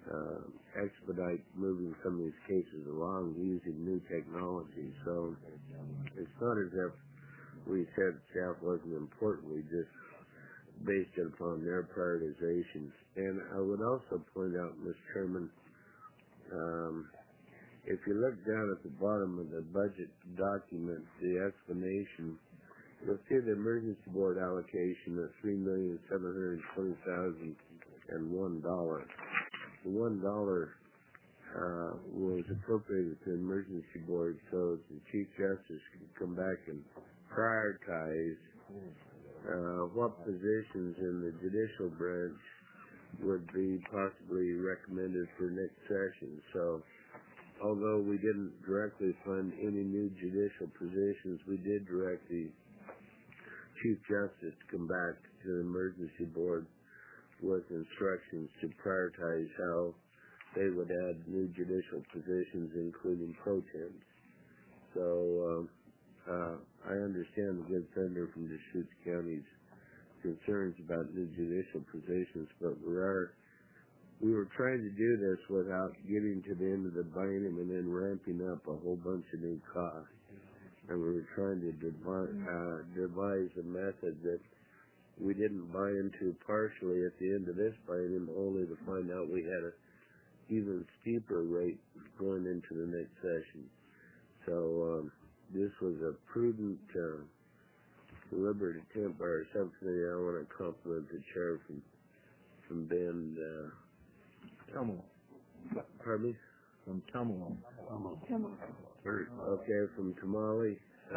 S13: uh, expedite moving some of these cases along using new technology. So it's not as if we said staff wasn't important. We just based it upon their prioritizations. And I would also point out, Mister Chairman, um, if you look down at the bottom of the budget document, the explanation, you'll see the emergency board allocation of three million seven hundred twenty thousand and one dollar. The one dollar uh, was appropriated to the emergency board so the Chief Justice could come back and prioritize uh, what positions in the judicial branch would be possibly recommended for next session. So although we didn't directly fund any new judicial positions, we did direct the Chief Justice to come back to the emergency board with instructions to prioritize how they would add new judicial positions, including pro temps. So um, uh, I understand the good senator from Deschutes County's concerns about new judicial positions, but we are we were trying to do this without getting to the end of the biennium and then ramping up a whole bunch of new costs. And we were trying to devise, uh, devise a method that we didn't buy into partially at the end of this biennium, only to find out we had a even steeper rate going into the next session. So um, this was a prudent, uh, deliberate attempt by our subcommittee. I want to compliment the chair from from Bend. Uh,
S9: Tumalo.
S13: Pardon me?
S9: From Tumalo.
S13: Tumalo. Very okay, from Tamale.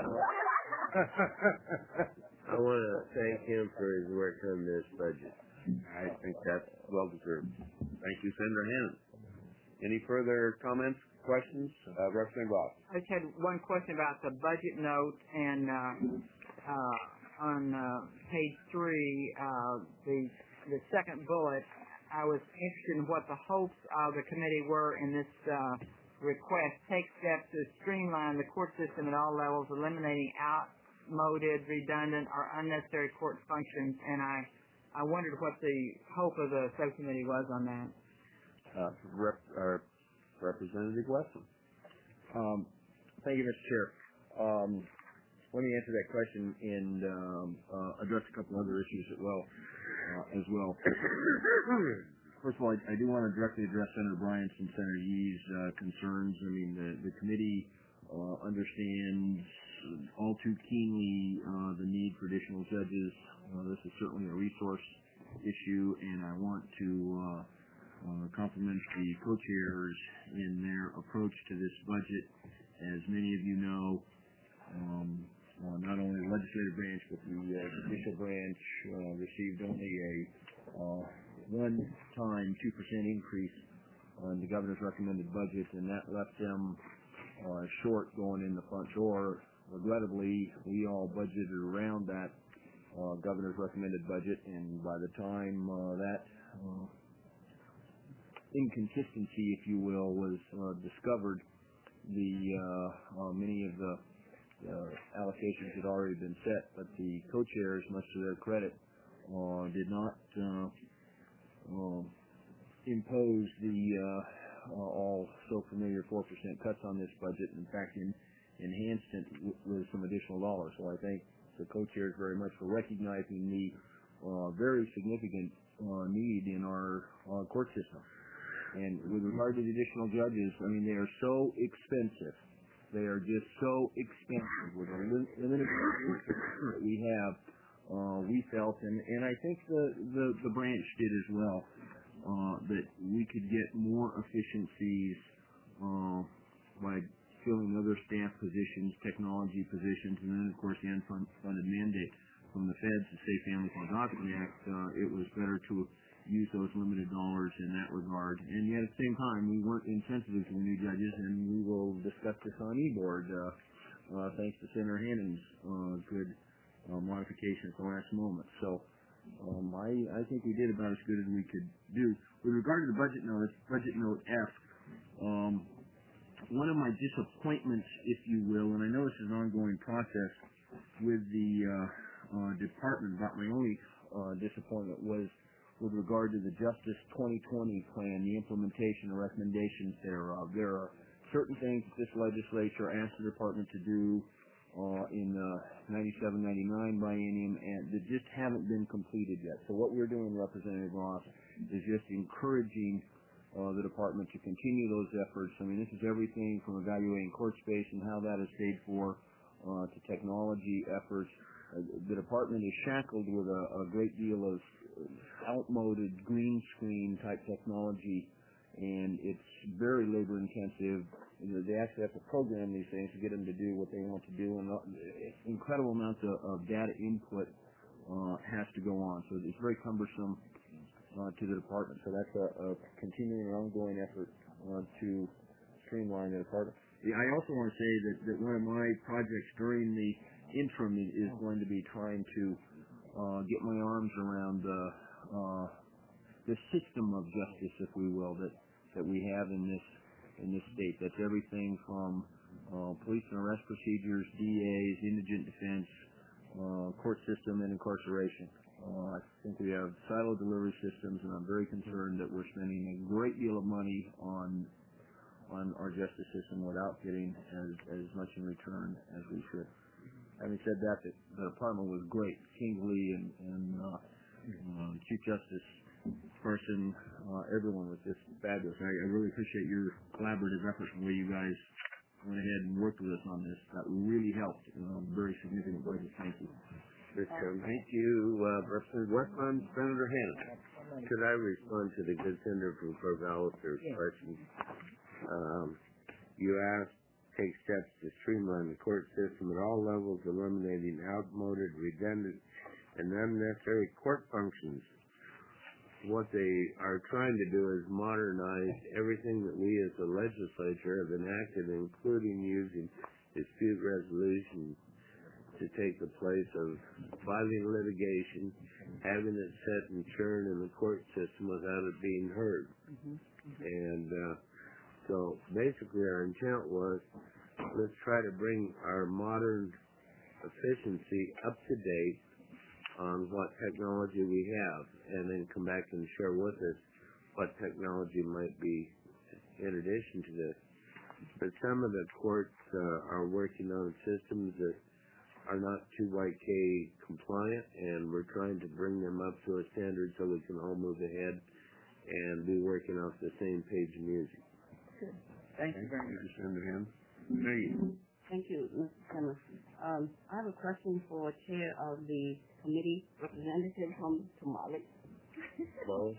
S13: I want to thank him for his work on this budget.
S1: I think that's well deserved. Thank you, Senator Hannon. Any further comments, questions? Uh, Representative Ross.
S8: I just had one question about the budget note, and uh, uh, on uh, page three, uh, the the second bullet, I was interested in what the hopes of the committee were in this uh, request. Take steps to streamline the court system at all levels, eliminating outmoded, redundant, or unnecessary court functions. And I, I wondered what the hope of the subcommittee was on that.
S1: Uh, Rep, uh, Representative Wesson.
S12: Um, thank you, Mister Chair. Um, let me answer that question and um, uh, address a couple other issues as well. Uh, as well. First of all, I, I do want to directly address Senator Bryant's and Senator Yee's uh, concerns. I mean, the, the committee uh, understands all too keenly uh, the need for additional judges. Uh, this is certainly a resource issue, and I want to uh, uh, compliment the co-chairs in their approach to this budget. As many of you know, um, Uh, not only the legislative branch, but the uh, judicial branch uh, received only a uh, one-time two percent increase on the governor's recommended budget, and that left them uh, short going in the front door. Regrettably, we all budgeted around that uh, governor's recommended budget, and by the time uh, that uh, inconsistency, if you will, was uh, discovered, the uh, uh, many of the Uh, allocations had already been set, but the co-chairs, much to their credit, uh, did not uh, uh, impose the uh, uh, all so familiar four percent cuts on this budget. In fact, in, enhanced it w- with some additional dollars. So I thank the co-chairs very much for recognizing the uh, very significant uh, need in our uh, court system. And with regard to the additional judges, I mean, they are so expensive. They are just so expensive with the limited resources that we have. Uh, we felt, and, and I think the, the, the branch did as well, uh, that we could get more efficiencies uh, by filling other staff positions, technology positions, and then, of course, the unfunded mandate from the feds, the Safe Family Court Adoption Act. Uh, it was better to use those limited dollars in that regard. And yet at the same time, we weren't insensitive to the new judges, and we will discuss this on e-board, uh, uh, thanks to Senator Hannon's uh, good uh, modification at the last moment. So um, I, I think we did about as good as we could do. With regard to the budget note, budget note F, um, one of my disappointments, if you will, and I know this is an ongoing process with the uh, uh, department, but my only uh, disappointment was
S15: with regard to the Justice twenty twenty plan, the implementation and recommendations thereof. There are certain things that this legislature asked the department to do uh, in the ninety-seven ninety-nine biennium and that just haven't been completed yet. So what we're doing, Representative Ross, is just encouraging uh, the department to continue those efforts. I mean, this is everything from evaluating court space and how that is paid for uh, to technology efforts. Uh, the department is shackled with a, a great deal of outmoded green screen type technology, and it's very labor intensive. They actually have to program these things to get them to do what they want to do, and incredible amounts of, of data input uh, has to go on. So it's very cumbersome uh, to the department. So that's a, a continuing and ongoing effort uh, to streamline the department. Yeah, I also want to say that, that one of my projects during the interim is going to be trying to uh, get my arms around the uh, the system of justice, if we will, that that we have in this in this state. That's everything from uh, police and arrest procedures, D As, indigent defense, uh, court system, and incarceration. Uh, I think we have silo delivery systems, and I'm very concerned that we're spending a great deal of money on on our justice system without getting as, as much in return as we should. Having said that, the, the department was great. Kingsley and, and uh, uh, Chief Justice person, uh, everyone was just fabulous. I, I really appreciate your collaborative efforts and the way you guys went ahead and worked with us on this. That really helped. Uh, very significant budget. Thank you.
S13: Thank you, uh, Representative Westland. Senator Hannan. Could I respond to the good senator from Corvallis's yes. question? Um, you asked take steps to streamline the court system at all levels, eliminating outmoded, redundant, and unnecessary court functions. What they are trying to do is modernize everything that we as a legislature have enacted, including using dispute resolution to take the place of filing litigation, having it set and churn in the court system without it being heard. Mm-hmm. Mm-hmm. And uh, so basically our intent was, let's try to bring our modern efficiency up to date on what technology we have, and then come back and share with us what technology might be in addition to this. But some of the courts uh, are working on systems that are not two Y K compliant, and we're trying to bring them up to a standard so we can all move ahead and be working off the same page of music.
S8: Good. Thank you very much.
S13: Senator Ham.
S3: Thank you, Mister Chairman. Um, I have a question for Chair of the Committee, Representative from Tamale.
S13: Hello.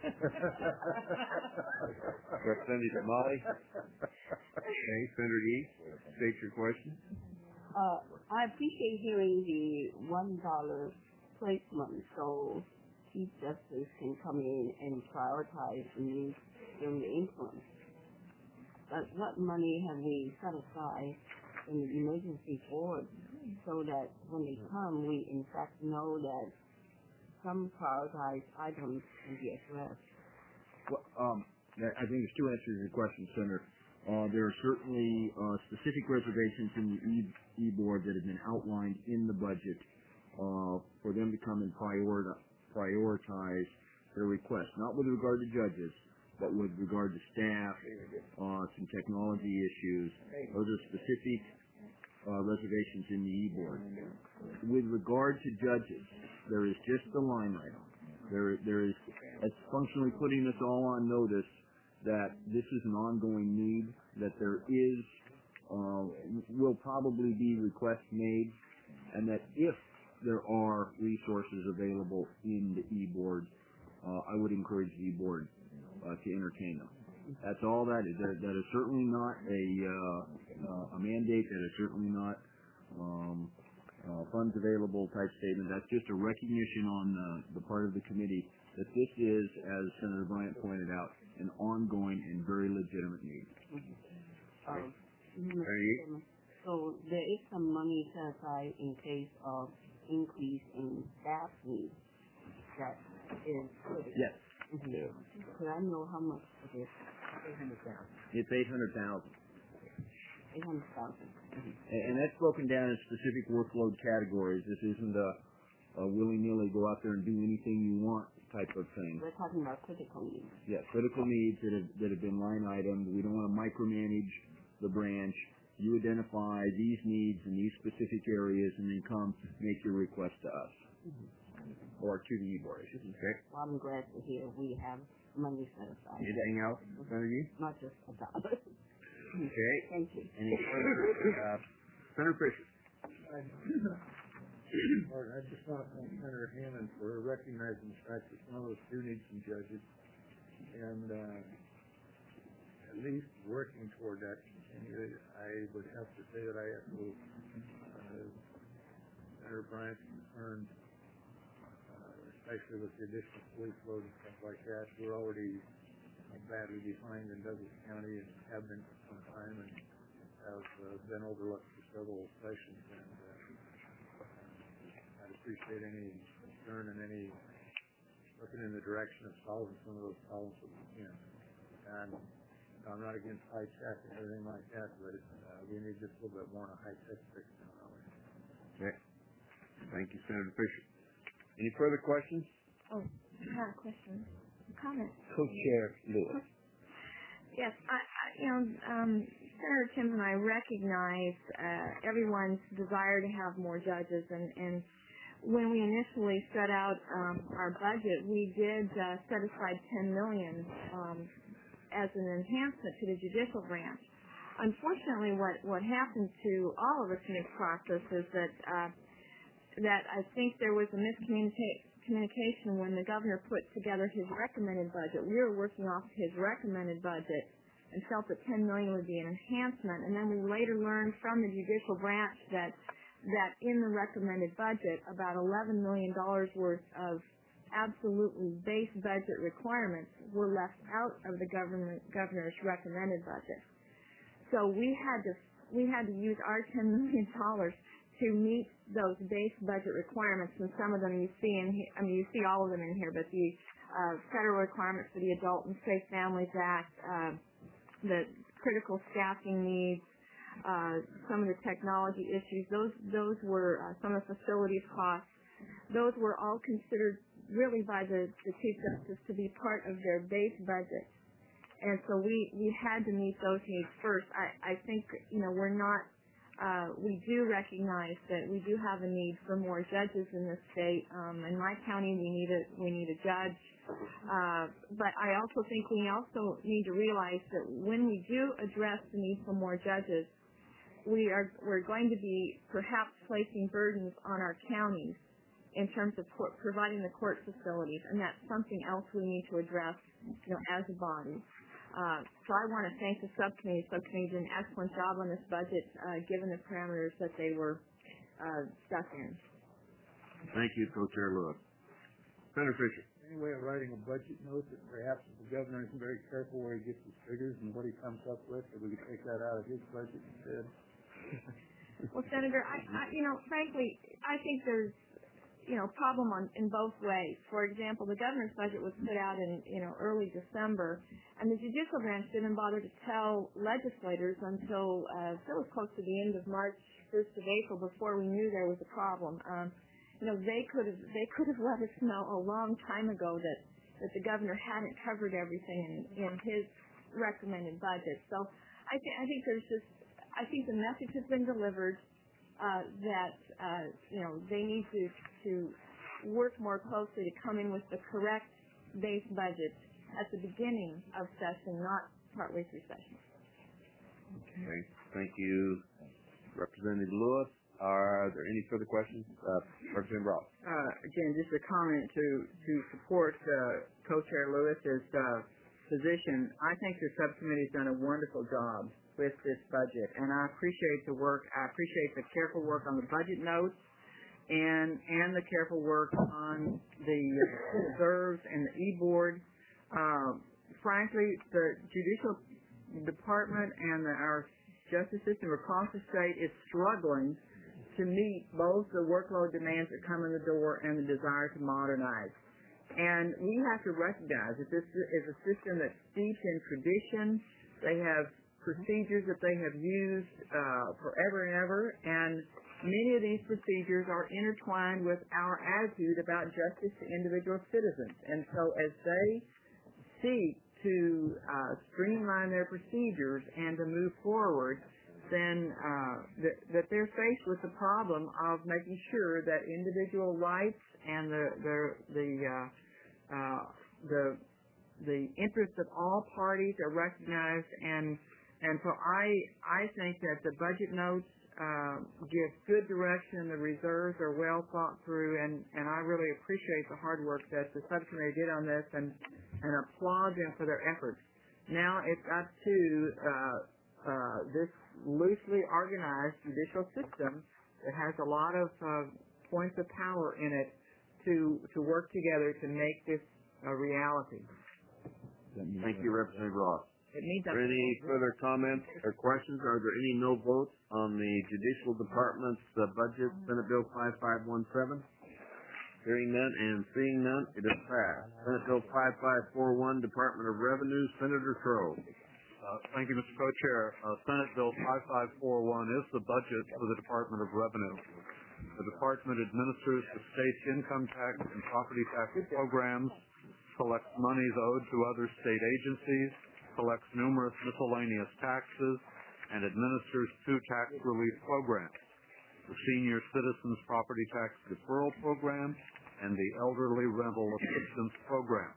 S13: Representative Tamale. Okay, Senator Yee, state your question.
S3: Uh, I appreciate hearing the one dollar placement so Chief Justice can come in and prioritize the needs during the interim. But what money have we set aside in the emergency board so that when they come, we in fact know that some prioritized items can be addressed?
S15: Well, um, I think there's two answers to your question, Senator. Uh, there are certainly uh, specific reservations in the E- E-board that have been outlined in the budget uh, for them to come and priori- prioritize their requests, not with regard to judges, but with regard to staff, uh, some technology issues. Those are specific uh, reservations in the E-board. With regard to judges, there is just a line item. There, there is, it's functionally putting us all on notice that this is an ongoing need, that there is, uh, will probably be requests made, and that if there are resources available in the E-board, uh, I would encourage the E-board uh, to entertain them. That's all that is. That, that is certainly not a, uh, uh, a mandate. That is certainly not um, uh, funds available type statement. That's just a recognition on uh, the part of the committee that this is, as Senator Bryant pointed out, an ongoing and very legitimate need.
S3: Um, so there is some money set aside in case of increase in staff needs. That is critical.
S15: Yes.
S3: Mm-hmm. Yeah. Could I know how much it is? Eight hundred thousand.
S15: It's eight hundred thousand.
S3: Eight hundred thousand.
S15: And that's broken down in specific workload categories. This isn't a, a willy-nilly go out there and do anything you want type of thing.
S3: We're talking about critical needs.
S15: Yeah, critical needs that have, that have been line items. We don't want to micromanage the branch. You identify these needs in these specific areas and then come make your request to us. Mm-hmm. Or to the e-board, I should say.
S3: Okay. Well, I'm glad to hear we have money set aside.
S1: Anything else, Senator?
S3: Not just a dollar.
S1: Okay.
S3: Thank you.
S1: Any further? Uh, Senator Fisher.
S16: I just want to thank Senator Hammond for recognizing the fact that some of us do need some judges, and uh, at least working toward that. Continue. I would have to say that I echo uh, Senator Bryant's concerns, uh, especially with the additional police load and stuff like that. We're already uh, badly behind in Douglas County and have been for some time, and have uh, been overlooked for several sessions. And uh, I'd appreciate any concern and any looking in the direction of solving some of those problems that we can. And I'm not against high tech and everything like that, but uh, we need just a little bit more on a high tech fix now.
S1: Okay. Thank you, Senator Fisher. Any further questions?
S7: Oh, I have a question. A comment.
S1: Co-Chair Lewis.
S7: Yes, I, I you know, um, Senator Tim and I recognize uh, everyone's desire to have more judges, and, and when we initially set out um, our budget, we did uh, set aside ten million dollars um, as an enhancement to the judicial branch. Unfortunately, what, what happened to all of us in this process is that uh, that I think there was a miscommunication when the governor put together his recommended budget. We were working off his recommended budget and felt that ten million dollars would be an enhancement, and then we later learned from the judicial branch that that in the recommended budget, about eleven million dollars worth of absolutely base budget requirements were left out of the government governor's recommended budget. So we had to we had to use our ten million dollars to meet those base budget requirements, and some of them you see in here, I mean you see all of them in here, but the uh, federal requirements for the Adult and Safe Families Act, uh, the critical staffing needs, uh, some of the technology issues, those those were uh, some of the facilities costs. Those were all considered really by the, the Chief Justice to be part of their base budget. And so we, we had to meet those needs first. I, I think, you know, we're not, uh, we do recognize that we do have a need for more judges in this state. Um, in my county, we need a, we need a judge. Uh, but I also think we also need to realize that when we do address the need for more judges, we are, we're going to be perhaps placing burdens on our counties in terms of court, providing the court facilities, and that's something else we need to address, you know, as a body. Uh, so I want to thank the subcommittee. The subcommittee did an excellent job on this budget, uh, given the parameters that they were uh, stuck in.
S1: Thank you, Co-Chair Lewis. Senator Fisher.
S16: Any way of writing a budget note that perhaps if the governor isn't very careful where he gets his figures and what he comes up with, that we could take that out of his budget instead?
S7: Well, Senator, I, I, you know, frankly, I think there's you know, problem on in both ways. For example, the governor's budget was put out in, you know, early December, and the judicial branch didn't bother to tell legislators until uh, it was close to the end of March, first of April, before we knew there was a problem. Um, you know, they could have they could have let us know a long time ago that, that the governor hadn't covered everything in, in his recommended budget. So I think I think there's just I think the message has been delivered. Uh, that, uh, you know, they need to, to work more closely to come in with the correct base budget at the beginning of session, not partway through session.
S1: Okay. Thank you, Representative Lewis. Are there any further questions? Uh, Representative Ross.
S8: Uh, again, just a comment to, to support uh, Co-Chair Lewis's uh, position. I think the subcommittee's done a wonderful job with this budget, and I appreciate the work. I appreciate the careful work on the budget notes, and and the careful work on the reserves and the e-board. Um, frankly, the judicial department and the, our justice system across the state is struggling to meet both the workload demands that come in the door and the desire to modernize. And we have to recognize that this is a system that's steeped in tradition. They have procedures that they have used uh, forever and ever, and Many of these procedures are intertwined with our attitude about justice to individual citizens. And so as they seek to uh, streamline their procedures and to move forward, then uh, th- that they're faced with the problem of making sure that individual rights and the the the uh, uh, the, the interests of all parties are recognized. And and so I I think that the budget notes Uh, give good direction. The reserves are well thought through, and, and I really appreciate the hard work that the subcommittee did on this, and, and applaud them for their efforts. Now it's up to uh, uh, this loosely organized judicial system that has a lot of uh, points of power in it to to work together to make this a reality.
S1: Thank you, Representative Ross.
S8: It means
S1: Are there any further comments or questions? Are there any no votes on the Judicial Department's uh, budget, Senate Bill five five one seven? Hearing none and seeing none, it is passed. Senate Bill five five four one, Department of Revenue, Senator Crow.
S14: Uh, thank you, Mister Co-Chair. Uh, Senate Bill five five four one is the budget for the Department of Revenue. The department administers the state's income tax and property tax programs, collects monies owed to other state agencies, collects numerous miscellaneous taxes, and administers two tax relief programs, the Senior Citizens Property Tax Deferral Program and the Elderly Rental Assistance Program.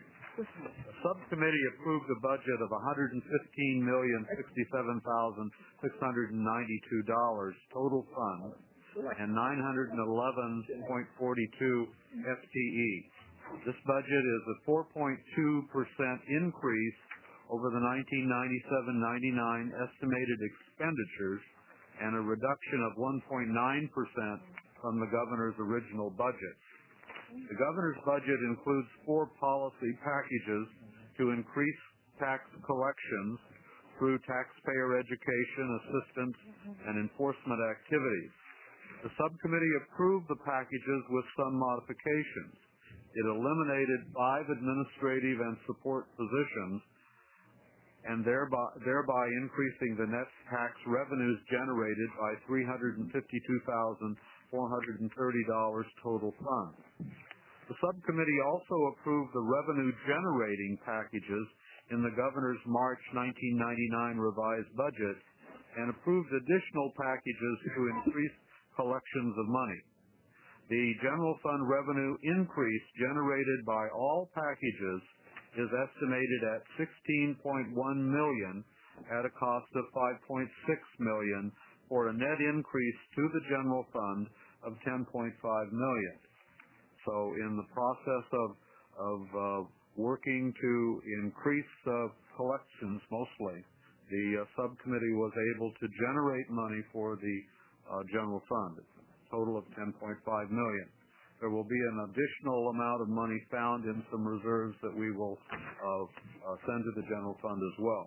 S14: The subcommittee approved a budget of one hundred fifteen million sixty-seven thousand six hundred ninety-two dollars total funds and nine hundred eleven point four two F T E. This budget is a four point two percent increase over the nineteen ninety-seven ninety-nine estimated expenditures and a reduction of one point nine percent from the governor's original budget. The governor's budget includes four policy packages to increase tax collections through taxpayer education, assistance, and enforcement activities. The subcommittee approved the packages with some modifications. It eliminated five administrative and support positions and thereby, thereby increasing the net tax revenues generated by three hundred fifty-two thousand four hundred thirty dollars total funds. The subcommittee also approved the revenue-generating packages in the governor's March nineteen ninety-nine revised budget and approved additional packages to increase collections of money. The general fund revenue increase generated by all packages is estimated at sixteen point one million dollars at a cost of five point six million dollars for a net increase to the general fund of ten point five million dollars. So in the process of, of uh, working to increase uh, collections mostly, the uh, subcommittee was able to generate money for the uh, general fund, a total of ten point five million dollars. There will be an additional amount of money found in some reserves that we will uh, uh, send to the general fund as well.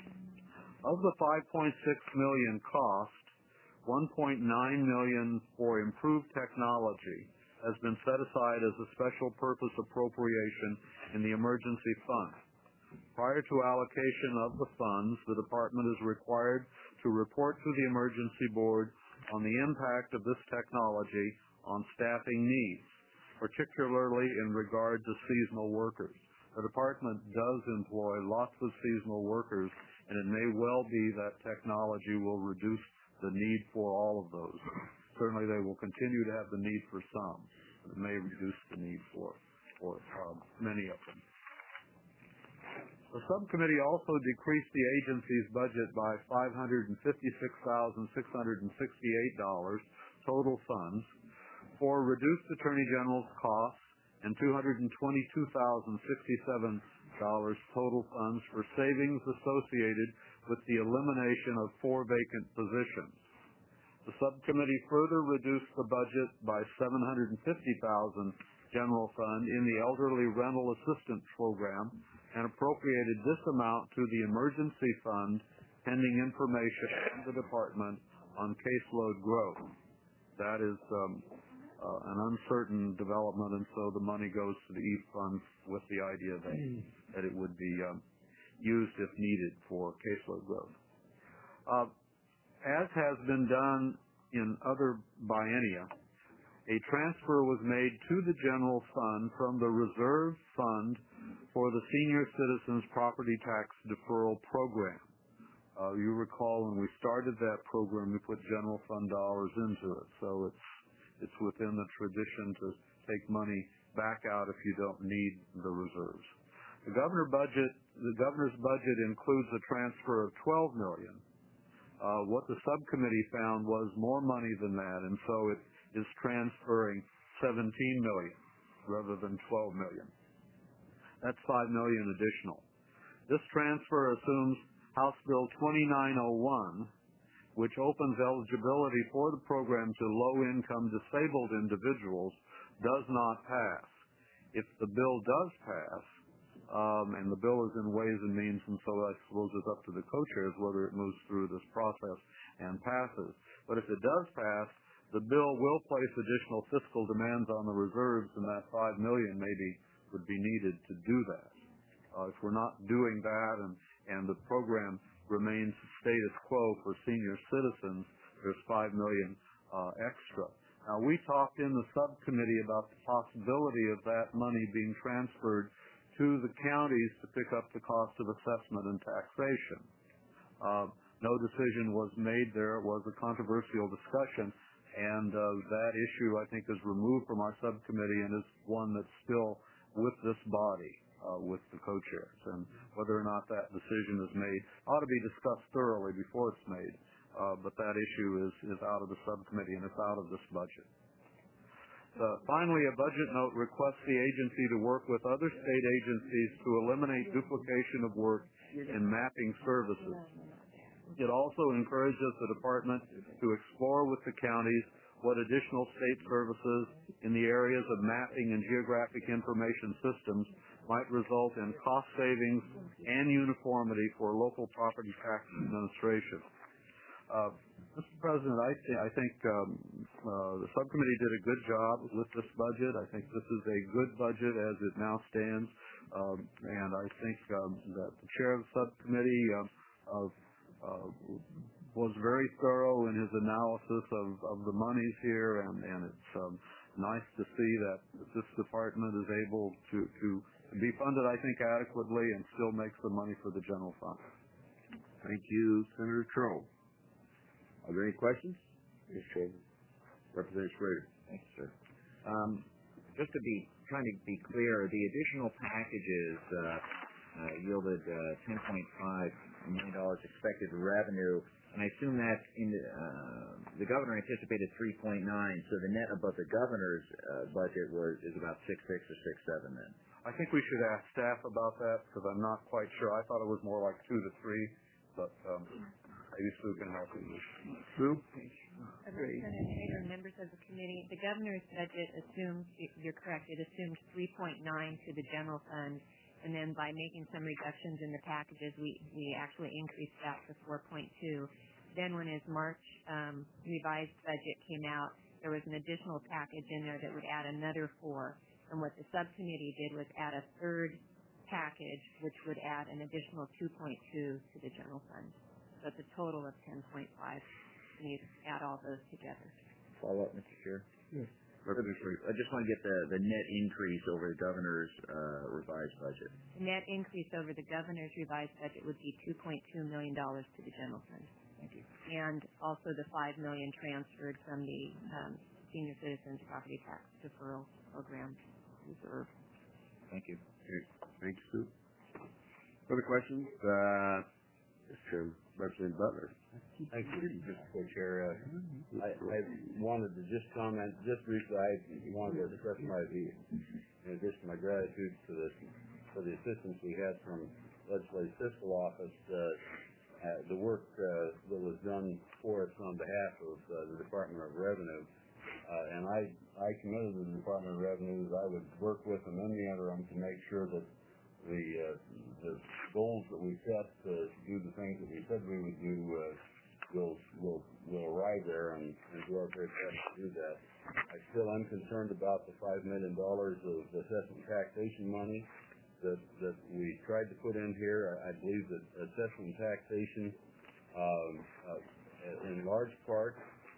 S14: Of the five point six million dollars cost, one point nine million dollars for improved technology has been set aside as a special purpose appropriation in the emergency fund. Prior to allocation of the funds, the department is required to report to the emergency board on the impact of this technology on staffing needs, particularly in regard to seasonal workers. The department does employ lots of seasonal workers, and it may well be that technology will reduce the need for all of those. Certainly they will continue to have the need for some, but it may reduce the need for, for um, many of them. The subcommittee also decreased the agency's budget by five hundred fifty-six thousand six hundred sixty-eight dollars total funds for reduced Attorney General's costs and two hundred twenty-two thousand sixty-seven dollars total funds for savings associated with the elimination of four vacant positions. The subcommittee further reduced the budget by seven hundred fifty thousand dollars general fund in the Elderly Rental Assistance Program and appropriated this amount to the emergency fund pending information from the department on caseload growth. That is um, uh, an uncertain development, and so the money goes to the E A P fund with the idea that, that it would be um, used if needed for caseload growth. Uh, as has been done in other biennia, a transfer was made to the general fund from the reserve fund for the Senior Citizens Property Tax Deferral Program. Uh, you recall when we started that program, we put general fund dollars into it, so it's it's within the tradition to take money back out if you don't need the reserves. The governor budget, the governor's budget includes a transfer of twelve million dollars. Uh, what the subcommittee found was more money than that, and so it is transferring seventeen million dollars rather than twelve million dollars. That's five million dollars additional. This transfer assumes House Bill twenty-nine oh one, which opens eligibility for the program to low-income disabled individuals, does not pass. If the bill does pass, um, and the bill is in Ways and Means, and so I suppose it's up to the co-chairs whether it moves through this process and passes. But if it does pass, the bill will place additional fiscal demands on the reserves, and that five million dollars maybe would be needed to do that. Uh, if we're not doing that and, and the program remains status quo for senior citizens, there's five million dollars uh, extra. Now, we talked in the subcommittee about the possibility of that money being transferred to the counties to pick up the cost of assessment and taxation. Uh, no decision was made there. It was a controversial discussion, and uh, that issue, I think, is removed from our subcommittee and is one that's still with this body, uh, with the co-chairs. And whether or not that decision is made ought to be discussed thoroughly before it's made. Uh, but that issue is, is out of the subcommittee and it's out of this budget. Uh, finally, a budget note requests the agency to work with other state agencies to eliminate duplication of work in mapping services. It also encourages the department to explore with the counties what additional state services in the areas of mapping and geographic information systems might result in cost savings and uniformity for local property tax administration. Uh, Mister President, I, th- I think um, uh, the subcommittee did a good job with this budget. I think this is a good budget as it now stands, um, and I think um, that the chair of the subcommittee uh, uh, uh, was very thorough in his analysis of, of the monies here, and, and it's um, nice to see that this department is able to, to be funded, I think, adequately and still make some money for the general fund.
S1: Thank you, Senator Crow. Are there any questions?
S13: Yes, Chairman.
S1: Representative Schrader.
S12: Thank you, sir. Um, just to be trying to be clear, the additional packages uh, uh, yielded uh, ten point five million dollars expected revenue, and I assume that in the, uh, the governor anticipated three point nine, so the net above the governor's uh, budget was is about six six or six seven then.
S14: I think we should ask staff about that because I'm not quite sure. I thought it was more like two to three, but um, maybe Sue can help me.
S1: Sue?
S10: Senator Schrader, members of the committee, the governor's budget assumes, you're correct, it assumed three point nine to the general fund, and then by making some reductions in the packages, we, we actually increased that to four point two. Then when his March um, revised budget came out, there was an additional package in there that would add another four. And what the subcommittee did was add a third package, which would add an additional two point two to the general fund. So it's a total of ten point five. And you add all those together.
S12: Follow up, Mister Chair?
S1: Yes.
S12: I just want to get the, the net increase over the governor's uh, revised budget.
S10: The net increase over the governor's revised budget would be two point two million dollars to the general fund.
S12: Thank you.
S10: And also the five million dollars transferred from the um, Senior Citizens Property Tax Deferral Program reserve.
S12: Thank you.
S1: Okay. Thank you, Sue. Other questions? Uh, Mister Chairman, Representative Butler.
S5: Thank you, Mister Co-Chair. Uh, I, I wanted to just comment, just briefly, I wanted to express my, in addition to my gratitude to the, for the assistance we had from Legislative Fiscal Office, uh, uh, the work uh, that was done for us on behalf of uh, the Department of Revenue. Uh, and I, I committed to the Department of Revenue that I would work with them in the interim to make sure that the uh, the goals that we set to do the things that we said we would do uh, will will will arrive there, and, and do our very best to do that. I still am concerned about the five million dollars of assessment taxation money that that we tried to put in here. I, I believe that assessment taxation, um, uh, in large part,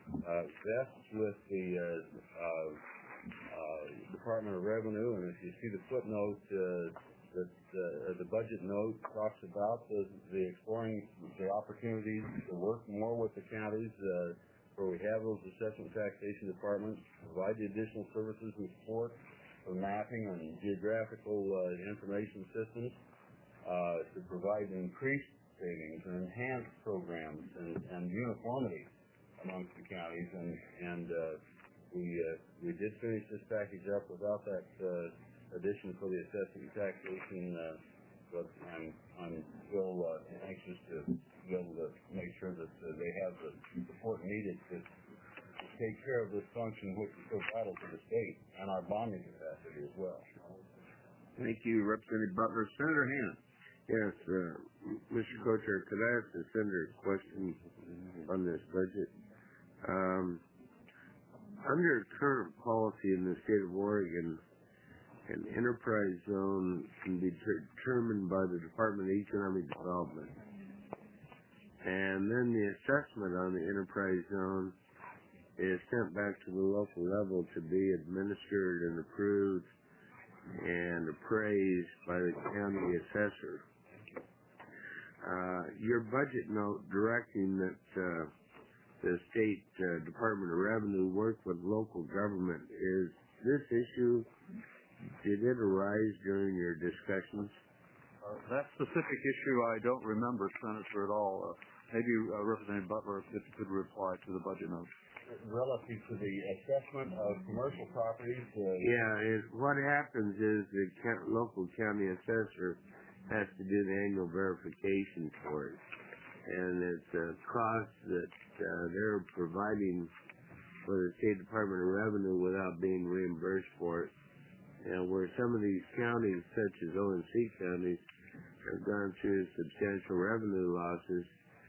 S5: uh, vests with the uh, uh, uh, Department of Revenue, and if you see the footnote, uh, that uh, the budget note talks about the, the exploring the opportunities to work more with the counties uh, where we have those assessment taxation departments, provide the additional services we support for mapping and geographical uh, information systems, uh, to provide increased savings and enhanced programs and, and uniformity amongst the counties, and, and uh, we uh, we did finish this package up without that uh, addition for the assessment taxation, uh, but I'm, I'm still uh, anxious to be able to make sure that uh, they have the support needed to, to take care of this function, which is so vital to the state and our bonding capacity as well.
S13: Thank you, Representative Butler. Senator Hannan. Yes, uh, Mister Co-Chair, could I ask the Senator a question on this budget? Um, under current policy in the state of Oregon, an enterprise zone can be determined by the Department of Economic Development. And then the assessment on the enterprise zone is sent back to the local level to be administered and approved and appraised by the county assessor. Uh, your budget note directing that uh, the state uh, Department of Revenue work with local government, is this issue, did it arise during your discussions?
S14: Uh, that specific issue I don't remember, Senator, at all. Uh, maybe uh, Representative Butler could, could reply to the budget note.
S5: Relative to the assessment of commercial properties? Uh,
S13: yeah, it, what happens is the count, local county assessor has to do the annual verification for it. And it's a cost that uh, they're providing for the State Department of Revenue without being reimbursed for it. And where some of these counties, such as O and C counties, have gone through substantial revenue losses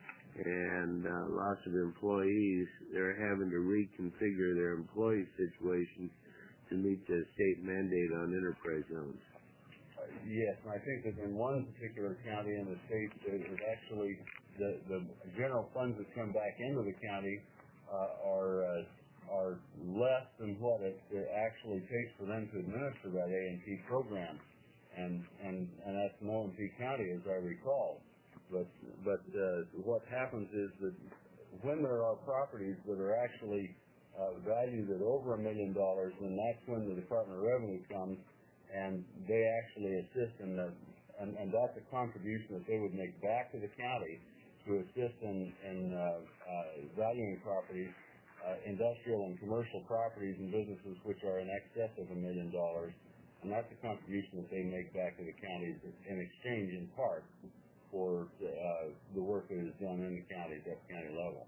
S13: and uh, loss of employees, they're having to reconfigure their employee situation to meet the state mandate on enterprise zones.
S5: Uh, yes, and I think that in one particular county in the state, it was actually the, the general funds that come back into the county uh, are uh, are less than what it, it actually takes for them to administer that A and P program, and and and that's in O and P County, as I recall. But but uh, what happens is that when there are properties that are actually uh, valued at over a million dollars, then that's when the Department of Revenue comes and they actually assist in the, and, and that's a contribution that they would make back to the county to assist in, in uh, uh, valuing properties, uh, industrial and commercial properties and businesses which are in excess of a million dollars. And that's a contribution that they make back to the counties in exchange, in part, for uh, the work that is done in the counties at the county level.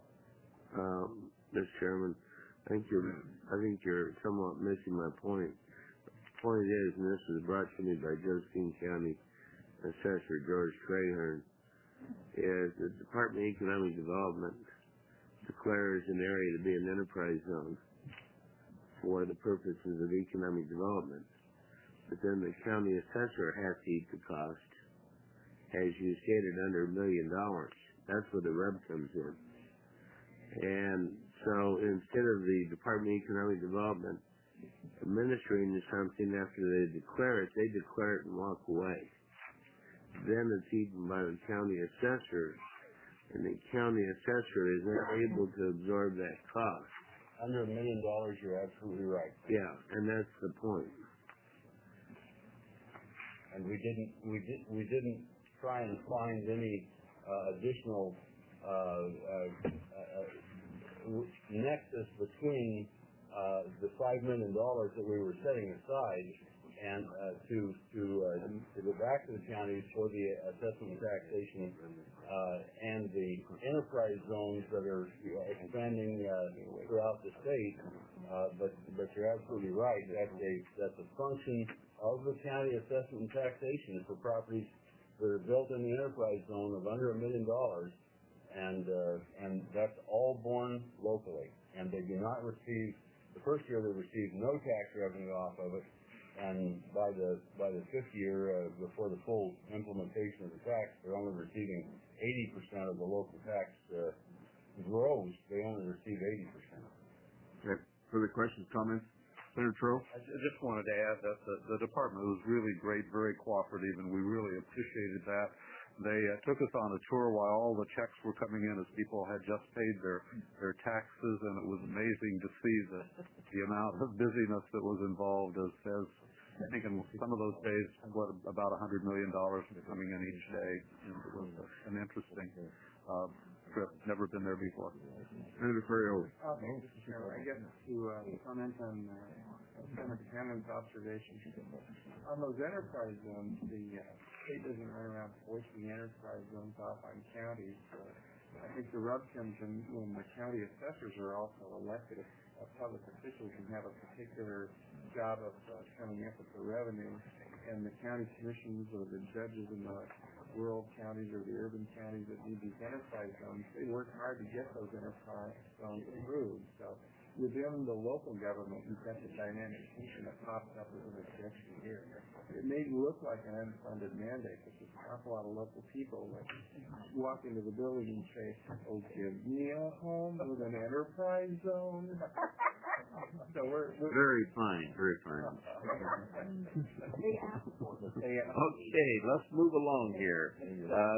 S13: Um, Mister Chairman, I think you're, I think you're somewhat missing my point. The point is, and this was brought to me by Josephine County Assessor George Trahern, is the Department of Economic Development declares an area to be an enterprise zone for the purposes of economic development. But then the county assessor has to eat the cost, as you stated, under a million dollars. That's where the rub comes in. And so instead of the Department of Economic Development administering something after they declare it, they declare it and walk away. Then it's eaten by the county assessor, and the county assessor is unable to absorb that cost.
S5: Under a million dollars, you're absolutely right.
S13: Yeah, and that's the point.
S5: And we didn't, we did, we didn't try and find any uh, additional uh, uh, uh, nexus between uh, the five million dollars that we were setting aside and uh, to to uh, to go back to the counties for the assessment and taxation uh, and the enterprise zones that are expanding uh, throughout the state. Uh, but but you're absolutely right. That's a that's a function of the county assessment and taxation for properties that are built in the enterprise zone of under a million dollars, and uh, and that's all borne locally. And they do not receive. The first year they received no tax revenue off of it, and by the by the fifth year, uh, before the full implementation of the tax, they're only receiving eighty percent of the local tax uh, grows, they only receive eighty percent.
S1: Okay. Further questions, comments? Senator Trudeau?
S14: I ju- just wanted to add that the, the department was really great, very cooperative, and we really appreciated that. They uh, took us on a tour while all the checks were coming in as people had just paid their, their taxes, and it was amazing to see the, the amount of busyness that was involved as, as I think in some of those days, what, about one hundred million dollars was coming in each day. And it was an interesting uh, trip. Never been there before.
S1: Senator Ferrioli.
S2: Uh, Mister Chairman, I guess to uh, comment on uh, Senator Cannon's observation. On those enterprise zones, the uh, state doesn't run around forcing enterprise zones off on counties. Uh, I think the rub comes in when the county assessors are also elected uh, public officials and have a particular job of uh, coming up with the revenue, and the county commissions or the judges in the rural counties or the urban counties that need these enterprise zones, they work hard to get those enterprise zones approved. So within the local government, you've got the dynamic tension that pops up as an objection here. It may look like an unfunded mandate, but there's an awful lot of local people that walk into the building and say, oh, give me a home with an enterprise zone. So we're, we're
S1: Very fine, very fine. Okay, let's move along here. Uh,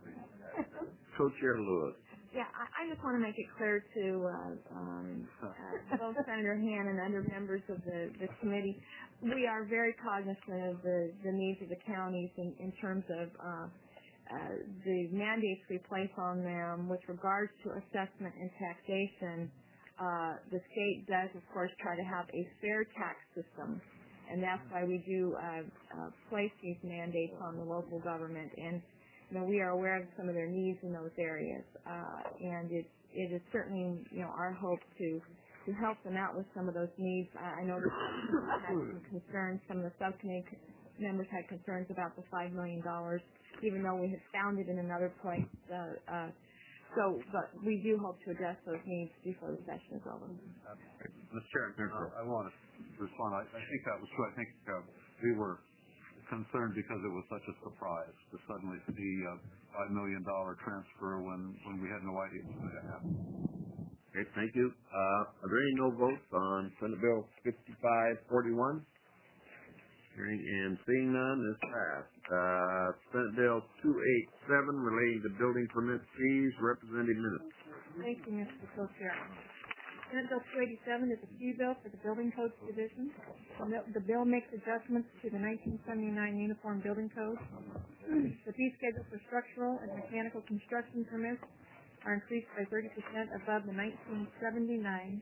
S1: Co-Chair Lewis.
S7: Yeah, I, I just want to make it clear to uh, um, uh, both Senator Han and other members of the, the committee, we are very cognizant of the, the needs of the counties in, in terms of uh, uh, the mandates we place on them with regards to assessment and taxation. Uh, the state does, of course, try to have a fair tax system, and that's why we do uh, uh, place these mandates on the local government. And you know, we are aware of some of their needs in those areas, uh, and it, it is certainly, you know, our hope to to help them out with some of those needs. I, I know that some had some concerns. Some of the subcommittee members had concerns about the five million dollars, even though we had found it in another place. Uh, uh, so, but we do hope to address those needs before the session is over.
S14: Mister Chairman, uh, I want to respond. I, I think that was true. I think uh, we were concerned because it was such a surprise to suddenly see a five million dollars transfer when, when we had no idea what was going to happen.
S1: Okay, thank you. Uh, are there any no votes on Senate Bill fifty-five forty-one? Hearing and seeing none is passed. Uh, Senate Bill two eighty-seven relating to building permit fees, Representative Minutes.
S10: Thank you, Mister Co-Chair. Senate Bill two eighty-seven is a fee bill for the Building Codes Division. The bill makes adjustments to the nineteen seventy-nine Uniform Building Code. The fee schedule for structural and mechanical construction permits are increased by thirty percent above the nineteen seventy-nine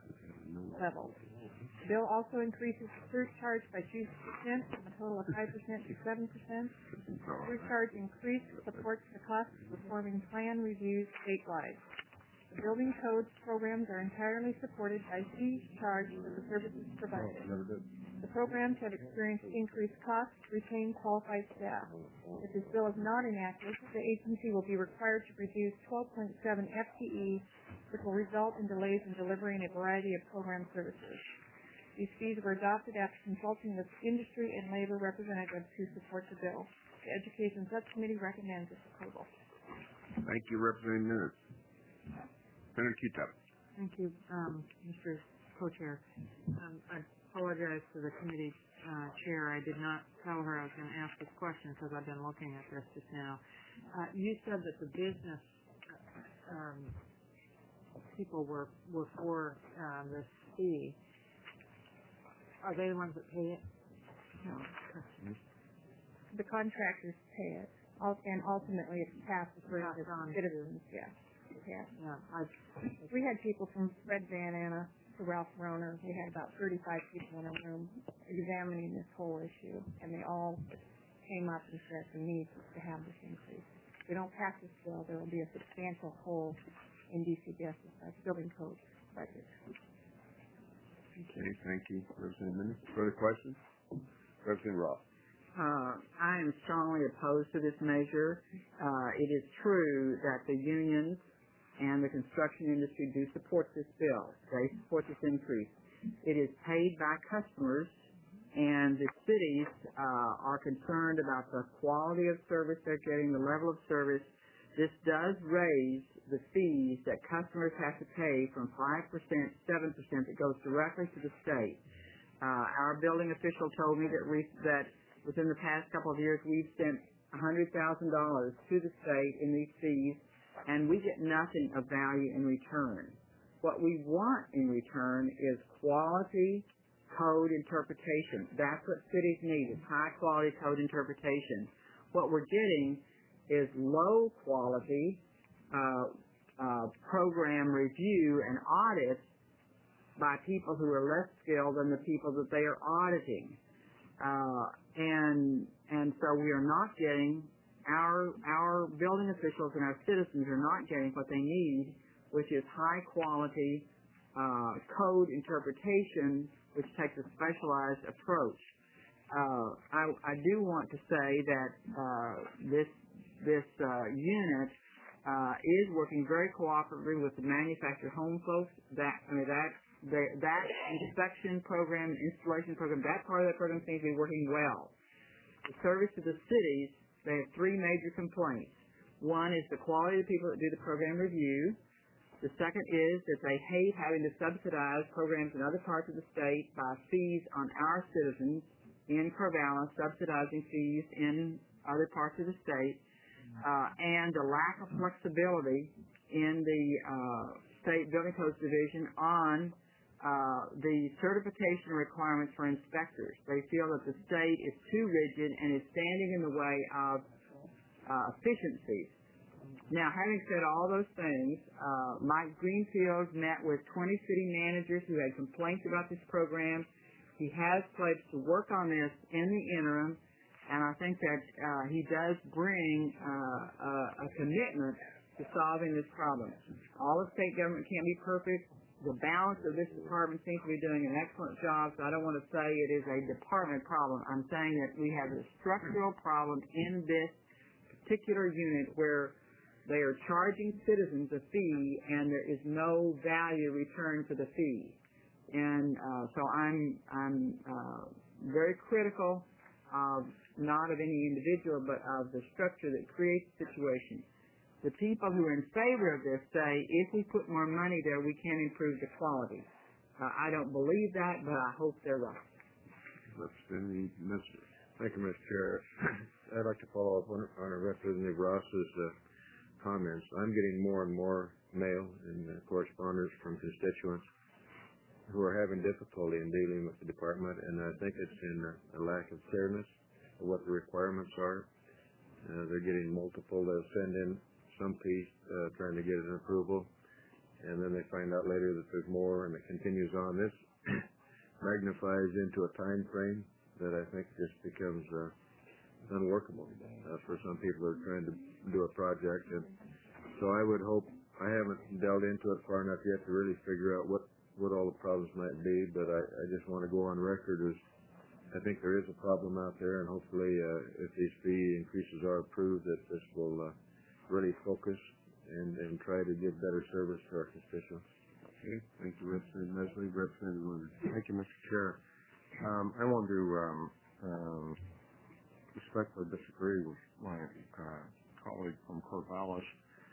S10: level. The bill also increases the surcharge by two percent from a total of five percent to seven percent. The surcharge increase supports the cost of performing plan reviews statewide. The building codes programs are entirely supported by fees charged for the services provided. The programs have experienced increased costs to retain qualified staff. If this bill is not enacted, the agency will be required to reduce twelve point seven F T E, which will result in delays in delivering a variety of program services. These fees were adopted after consulting with industry and labor representatives who support the bill. The Education Subcommittee recommends its approval.
S1: Thank you, Representative Minutes. Senator Q-Tap.
S17: Thank you, um, Mister Co-Chair. Um, I apologize to the committee uh, chair. I did not tell her I was going to ask this question because I've been looking at this just now. Uh, you said that the business um, people were were for uh, this fee. Are they the ones that pay it?
S7: No. The contractors pay it, and ultimately it's passed through the citizens. Yeah. Yeah.
S17: Yeah. I,
S7: we had people from Fred Van Anna to Ralph Roner. We had about thirty-five people in a room examining this whole issue, and they all came up and said the need to have this increase. If we don't pass this bill, there will be a substantial hole in D C B S's uh, building code budget.
S1: Okay, thank you, Representative Minutes. Further questions? Representative Ross.
S8: Uh, I am strongly opposed to this measure. Uh, it is true that the unions and the construction industry do support this bill. They support this increase. It is paid by customers, and the cities uh, are concerned about the quality of service they're getting, the level of service, This does raise the fees that customers have to pay from five percent, seven percent that goes directly to the state. Uh, our building official told me that, we, that within the past couple of years we've sent one hundred thousand dollars to the state in these fees, and we get nothing of value in return. What we want in return is quality code interpretation. That's what cities need, is high-quality code interpretation. What we're getting is low-quality uh, uh, program review and audits by people who are less skilled than the people that they are auditing. Uh, and and so we are not getting, our our building officials and our citizens are not getting what they need, which is high-quality uh, code interpretation, which takes a specialized approach. Uh, I, I do want to say that uh, this this uh, unit uh, is working very cooperatively with the manufactured home folks. That I mean that the, that inspection program, installation program, that part of the program seems to be working well. The service to the cities, they have three major complaints. One is the quality of the people that do the program review. The second is that they hate having to subsidize programs in other parts of the state by fees on our citizens in Corvallis, subsidizing fees in other parts of the state, uh, and the lack of flexibility in the uh, State Building Codes Division on uh, the certification requirements for inspectors. They feel that the state is too rigid and is standing in the way of uh, efficiencies. Now, having said all those things, uh, Mike Greenfield met with twenty city managers who had complaints about this program. He has pledged to work on this in the interim, and I think that uh, he does bring uh, a, a commitment to solving this problem. All of state government can't be perfect. The balance of this department seems to be doing an excellent job, so I don't want to say it is a department problem. I'm saying that we have a structural problem in this particular unit where they are charging citizens a fee, and there is no value returned for the fee. And uh, so I'm I'm uh, very critical of not of any individual, but of the structure that creates the situation. The people who are in favor of this say if we put more money there, we can improve the quality. Uh, I don't believe that, but I hope they're right.
S1: Representative Mister
S13: Thank you, Mister Chair. I'd like to follow up on, on Representative Ross's uh, comments. I'm getting more and more mail and uh, correspondence from constituents who are having difficulty in dealing with the department, and I think it's in a, a lack of clearness of what the requirements are. Uh, they're getting multiple. They'll send in some piece uh, trying to get an approval, and then they find out later that there's more, and it continues on. This magnifies into a time frame that I think just becomes uh, unworkable uh, for some people who are trying to do a project. And so I would hope, I haven't delved into it far enough yet to really figure out what, what all the problems might be, but I, I just want to go on record as I think there is a problem out there, and hopefully uh, if these fee increases are approved, that this will uh, really focus and, and try to give better service to our constituents.
S1: Okay. Thank you, Representative Leslie. Representative Leonard.
S18: Thank you, Mister Chair. Um, I want to um, um, respectfully disagree with my uh, colleague from Corvallis.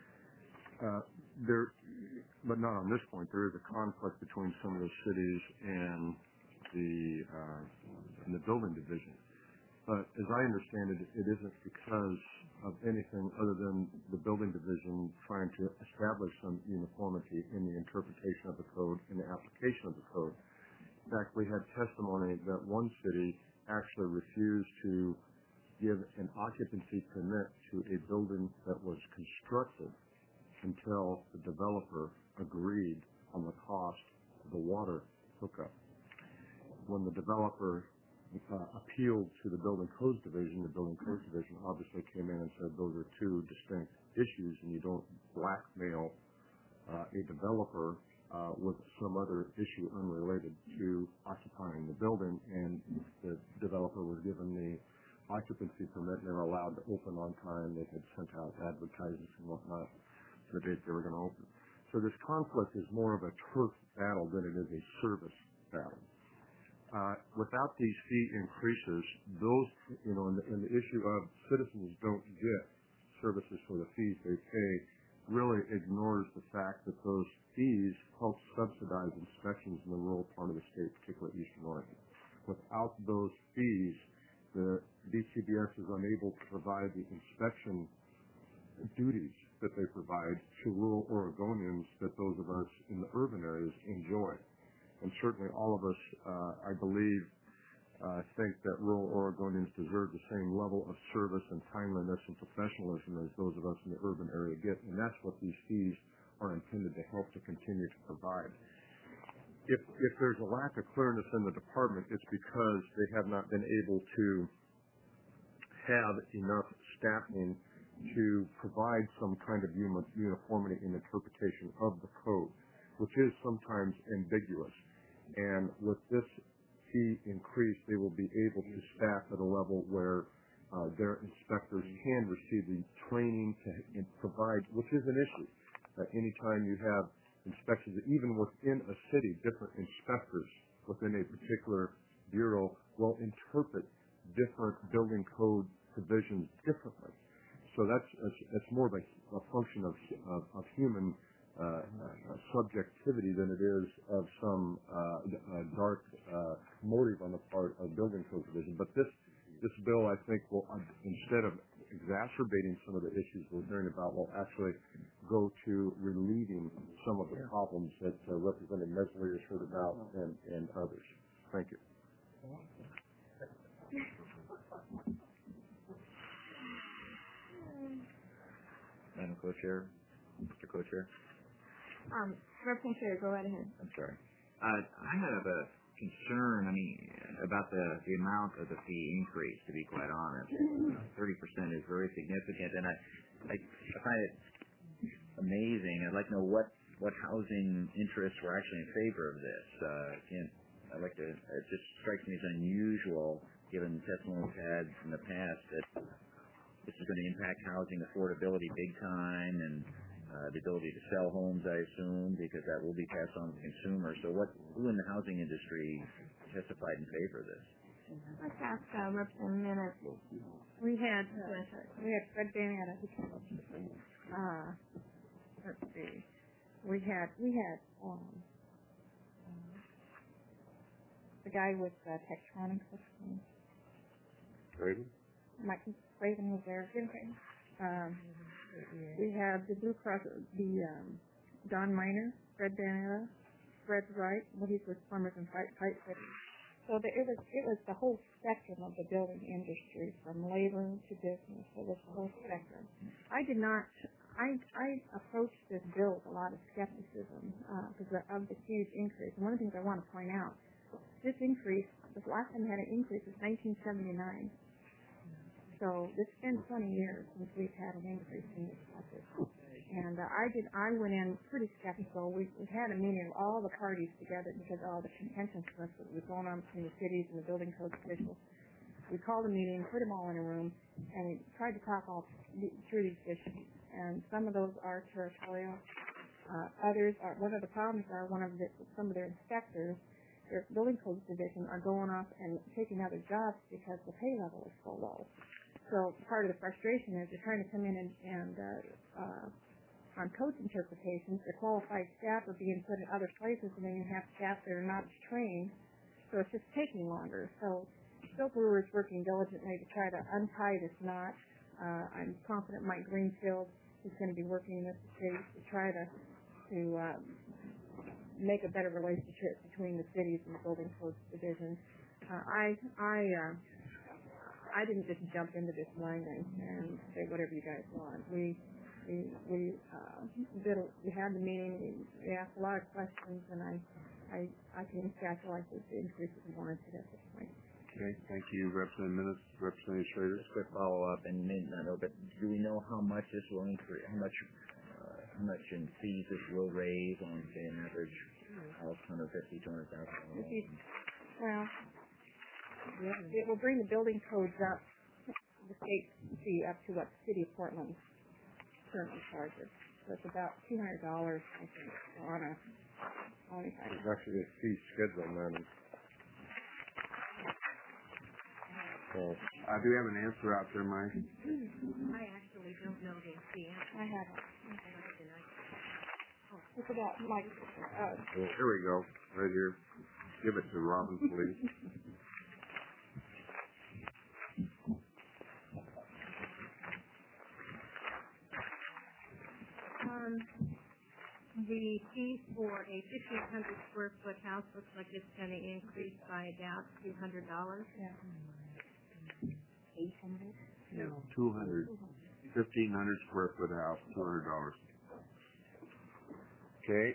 S18: Uh, there, but not on this point. There is a conflict between some of the cities and the uh, and the building division. But as I understand it, it isn't because of anything other than the building division trying to establish some uniformity in the interpretation of the code and the application of the code. In fact, we had testimony that one city actually refused to give an occupancy permit to a building that was constructed until the developer agreed on the cost of the water hookup. When the developer uh, appealed to the Building Codes Division, the Building Codes Division obviously came in and said those are two distinct issues, and you don't blackmail uh, a developer uh, with some other issue unrelated to occupying the building. And the developer was given the occupancy permit, and they were allowed to open on time. They had sent out advertisements and whatnot the date they were going to open. So this conflict is more of a turf battle than it is a service battle. Uh, without these fee increases, those, you know, and the, and the issue of citizens don't get services for the fees they pay really ignores the fact that those fees help subsidize inspections in the rural part of the state, particularly Eastern Oregon. Without those fees, the D C B S is unable to provide the inspection duties that they provide to rural Oregonians that those of us in the urban areas enjoy. And certainly all of us, uh, I believe, uh, think that rural Oregonians deserve the same level of service and timeliness and professionalism as those of us in the urban area get, and that's what these fees are intended to help to continue to provide. If, if there's a lack of clearness in the department, it's because they have not been able to have enough staffing to provide some kind of uniformity in interpretation of the code, which is sometimes ambiguous. And with this fee increase, they will be able to staff at a level where uh, their inspectors can receive the training to provide, which is an issue. Uh, anytime you have inspections, even within a city, different inspectors within a particular bureau will interpret different building code provisions differently. So that's that's more of a, a function of, of, of human uh, uh, subjectivity than it is of some uh, uh, dark uh, motive on the part of building code provision. But this this bill, I think, will uh, instead of exacerbating some of the issues we're hearing about, will actually go to relieving some of the problems that uh, Representative Mesler has heard about and, and others. Thank you.
S12: Madam Co-Chair, Mister Co-Chair.
S7: Um, Representative Chair, go right ahead.
S12: I'm sorry. Uh, I have a concern, I mean, about the, the amount of the fee increase, to be quite honest. thirty percent is very significant, and I, I, I find it amazing. I'd like to know what, what housing interests were actually in favor of this. Uh, again, I'd like to, it just strikes me as unusual, given the testimony we've had in the past, that this is going to impact housing affordability big time, and uh, the ability to sell homes, I assume, because that will be passed on to the consumer. So what, who in the housing industry testified in favor of this?
S7: Let's ask uh, Representative Minute. We had, uh, we had Fred Banetta. Uh, let's see. We had, we had, um, um, the guy with uh, Tektronix.
S18: Raven?
S7: Mike Raven was there. Um, we have the Blue Cross, the um, Don Miner, Fred Banetta, Fred Wright. Well, he's with Plumbers and Pipe Fitters. So the, it was it was the whole spectrum of the building industry, from labor to business. It was the whole spectrum. I did not. I I approached this bill with a lot of skepticism because uh, of the huge increase. And one of the things I want to point out, this increase, the last time we had an increase was nineteen seventy-nine. So it's been twenty years since we've had an increase in this budget. And uh, I did. I went in pretty skeptical. We, we had a meeting of all the parties together because all the contention that was going on between the cities and the building code officials. We called a meeting, put them all in a room, and we tried to talk all through these issues. And some of those are territorial. Uh, others are. One of the problems are one of the, some of their inspectors, their building code division, are going off and taking other jobs because the pay level is so low. So part of the frustration is they're trying to come in and, and uh, uh, on code interpretations, the qualified staff are being put in other places, and then you have staff that are not trained, so it's just taking longer. So Bill Brewer is working diligently to try to untie this knot. Uh, I'm confident Mike Greenfield is going to be working with the city to try to to uh, make a better relationship between the cities and the building codes division. Uh, I I uh, I didn't just jump into this blindly and say whatever you guys want. We We we uh, did a, we had the meeting. We asked a lot of questions, and I I I can calculate the increases warranted at this point.
S18: Okay, thank you, Representative Minutes, Representative Schrader.
S12: Just a quick follow up, and maybe not know, but do we know how much this will increase? How much uh, how much in fees this will raise on, say, an average house, one hundred fifty, two hundred thousand dollars?
S7: Well, it will bring the building codes up, the state fee up to what the city of Portland currently charges. So it's about two hundred dollars, I think, on a on a
S18: There's actually a fee schedule, madam.
S1: Uh, do we have an answer out there, Mike?
S10: I actually don't know the, the answer.
S7: I have it. Oh, it's about like, uh,
S1: Here we go, right here. Give it to Robin, please.
S10: Um, the fee for a fifteen hundred square foot house looks like it's going to increase by about two hundred dollars.
S3: Eight hundred?
S1: Yeah, two hundred. Fifteen hundred square foot house, two hundred dollars. Okay.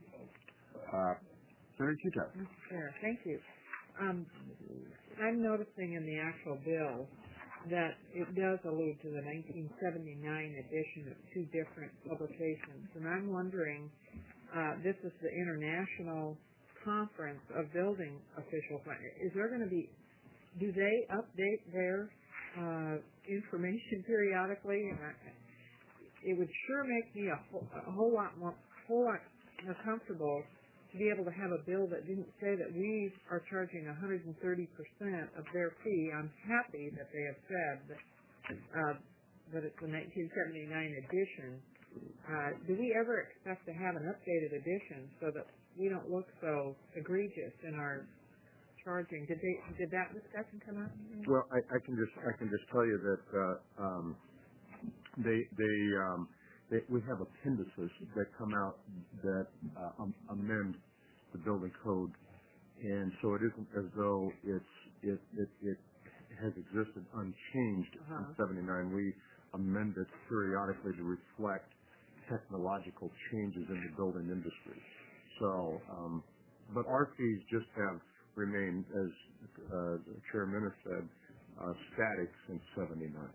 S1: Uh, Senator Chuta.
S11: Sure, thank you. Um, I'm noticing in the actual bill that it does allude to the nineteen seventy-nine edition of two different publications, and I'm wondering, uh, this is the International Conference of Building Officials. Is there going to be, do they update their uh, information periodically? And I, it would sure make me a whole, a whole lot more, whole lot more comfortable to be able to have a bill that didn't say that we are charging one hundred thirty percent of their fee. I'm happy that they have said that, uh, that it's the nineteen seventy-nine edition. Uh, do we ever expect to have an updated edition so that we don't look so egregious in our charging? Did they, did that discussion come up?
S9: Well, I, I can just I can just tell you that uh, um, they they um, They, we have appendices that come out that uh, um, amend the building code, and so it isn't as though it's it it, it has existed unchanged
S11: Uh-huh.
S9: in seventy-nine. We amend it periodically to reflect technological changes in the building industry. So, um, but our fees just have remained, as uh, Chair Minnis said, uh, static since seventy-nine.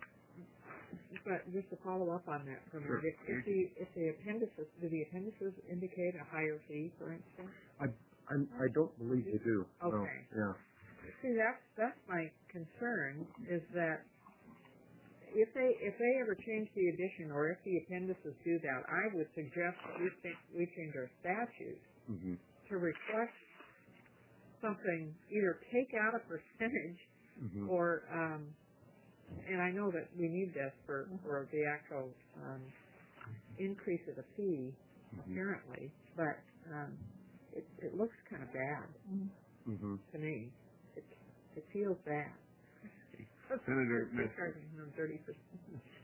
S11: But just to follow up on that for a
S9: Sure.
S11: minute, if the, if the appendices, do the appendices indicate a higher fee, for instance?
S9: I I'm, I don't believe they do. No.
S11: Okay.
S9: Yeah.
S11: See, that's, that's my concern, is that if they, if they ever change the edition, or if the appendices do that, I would suggest that we think, we change our statutes
S9: Mm-hmm.
S11: to reflect something, either take out a percentage,
S9: Mm-hmm.
S11: or, um, and I know that we need this for, for the actual um, increase of the fee,
S9: Mm-hmm.
S11: apparently, but um, it, it looks kind of bad
S9: Mm-hmm.
S11: to me. It, it feels bad.
S1: Senator
S11: They're
S1: Smith.
S11: charging them thirty percent.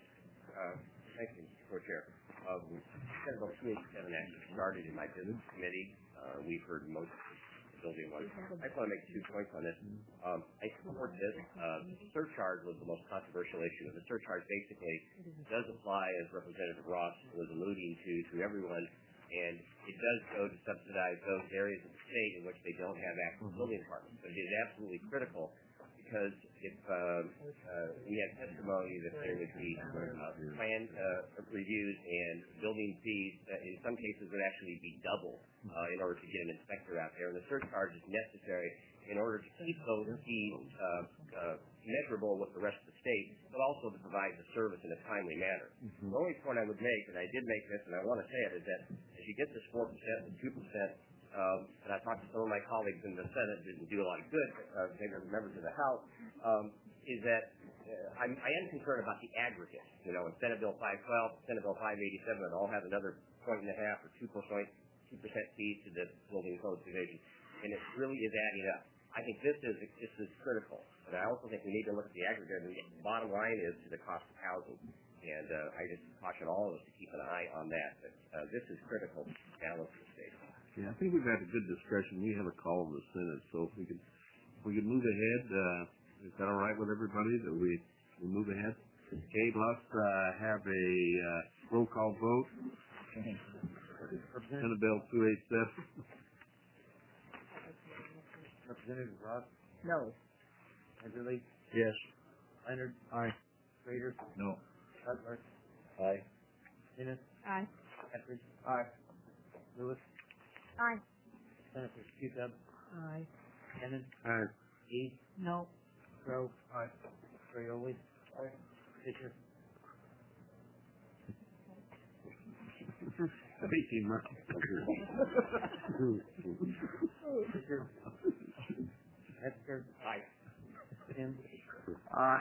S4: Uh, thank you, Mister Co-Chair. Um, Senate Bill two eighty-seven actually started in my business committee. Uh, we've heard most of the building ones. I just want to make two points on this. Um, I support this. Uh, the surcharge was the most controversial issue. The surcharge basically does apply, as Representative Ross was alluding to, to everyone, and it does go to subsidize those areas of the state in which they don't have active building departments. But it is absolutely critical, because if uh, uh, we had testimony that there would be uh, plan uh, reviews and building fees that in some cases would actually be double uh, in order to get an inspector out there, and the surcharge is necessary in order to keep those fees uh, uh, measurable with the rest of the state, but also to provide the service in a timely manner.
S9: Mm-hmm.
S4: The only point I would make, and I did make this, and I want to say it, is that as you get this four percent and two percent, Um, and I talked to some of my colleagues in the Senate, didn't do a lot of good, uh, maybe members of the House, um, is that uh, I'm, I am concerned about the aggregate. You know, in Senate Bill five twelve, Senate Bill five eighty-seven, it all have another point and a half or two percent, two percent fees to the building code division, and it really is adding up. I think this is this is critical, but I also think we need to look at the aggregate. And the bottom line is to the cost of housing, and uh, I just caution all of us to keep an eye on that. But uh, this is critical to balance the state.
S1: Yeah, I think we've had a good discussion. We have a call in the Senate, so if we could, if we could move ahead, uh, is that all right with everybody that we, we move ahead? Okay, let's uh, have a uh, roll call vote. Senate Bill two eighty-seven.
S6: Representative Ross?
S11: No.
S6: Everly?
S1: Yes.
S6: Leonard?
S1: Aye.
S6: Rader?
S1: No.
S6: Cutler?
S5: Aye.
S6: Dennis?
S7: aye.
S6: Etheridge? Aye. Lewis?
S7: Aye.
S6: Senator Q-Dub?
S11: Aye.
S6: Cannon?
S1: Aye.
S6: East?
S11: No.
S6: Grove? Aye. Ferrioli? Aye. Fisher?
S1: Eighteen months.
S6: Fisher? Metzger?
S4: Aye.
S6: Tim?
S1: Uh,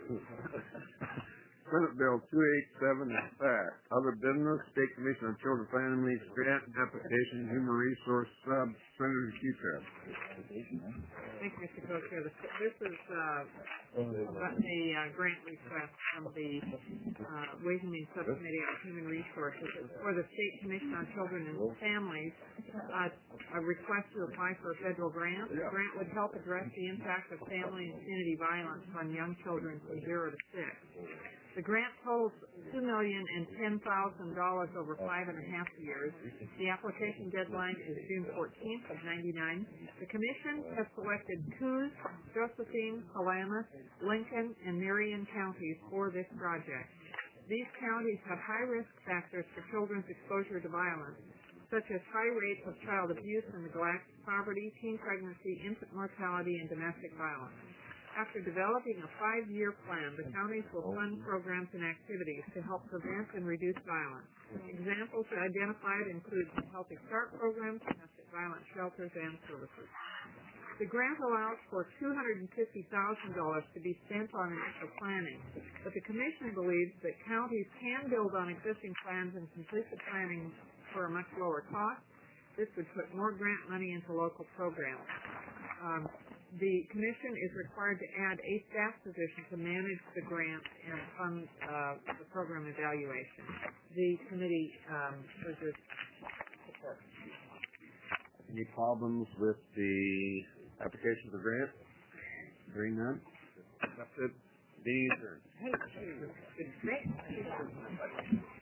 S1: Senate Bill two eighty-seven is passed. Other business, State Commission on Children and Families grant application, Human Resource Sub, Senator Q-Trap.
S17: Thank you, Mister Co-Chair. This this is uh, a uh, grant request from the uh, Ways and Means Subcommittee on Human Resources. It's for the State Commission on Children and Families. Uh, a request to apply for a federal grant. The grant would help address the impact of family and community violence on young children from zero to six. The grant totals two million and ten thousand dollars over five and a half years. The application deadline is June fourteenth of ninety-nine. The Commission has selected Coos, Josephine, Klamath, Lincoln, and Marion counties for this project. These counties have high risk factors for children's exposure to violence, such as high rates of child abuse and neglect, poverty, teen pregnancy, infant mortality, and domestic violence. After developing a five-year plan, the counties will fund programs and activities to help prevent and reduce violence. Examples identified include Healthy Start programs, domestic violence shelters, and services. The grant allows for two hundred fifty thousand dollars to be spent on initial planning, but the Commission believes that counties can build on existing plans and complete the planning for a much lower cost. This would put more grant money into local programs. Um, The Commission is required to add a staff position to manage the grant and fund uh, the program evaluation. The committee um, urges support.
S1: Any problems with the application for grant? Hearing none? Accepted. Meeting adjourned.
S17: Hey, it's great.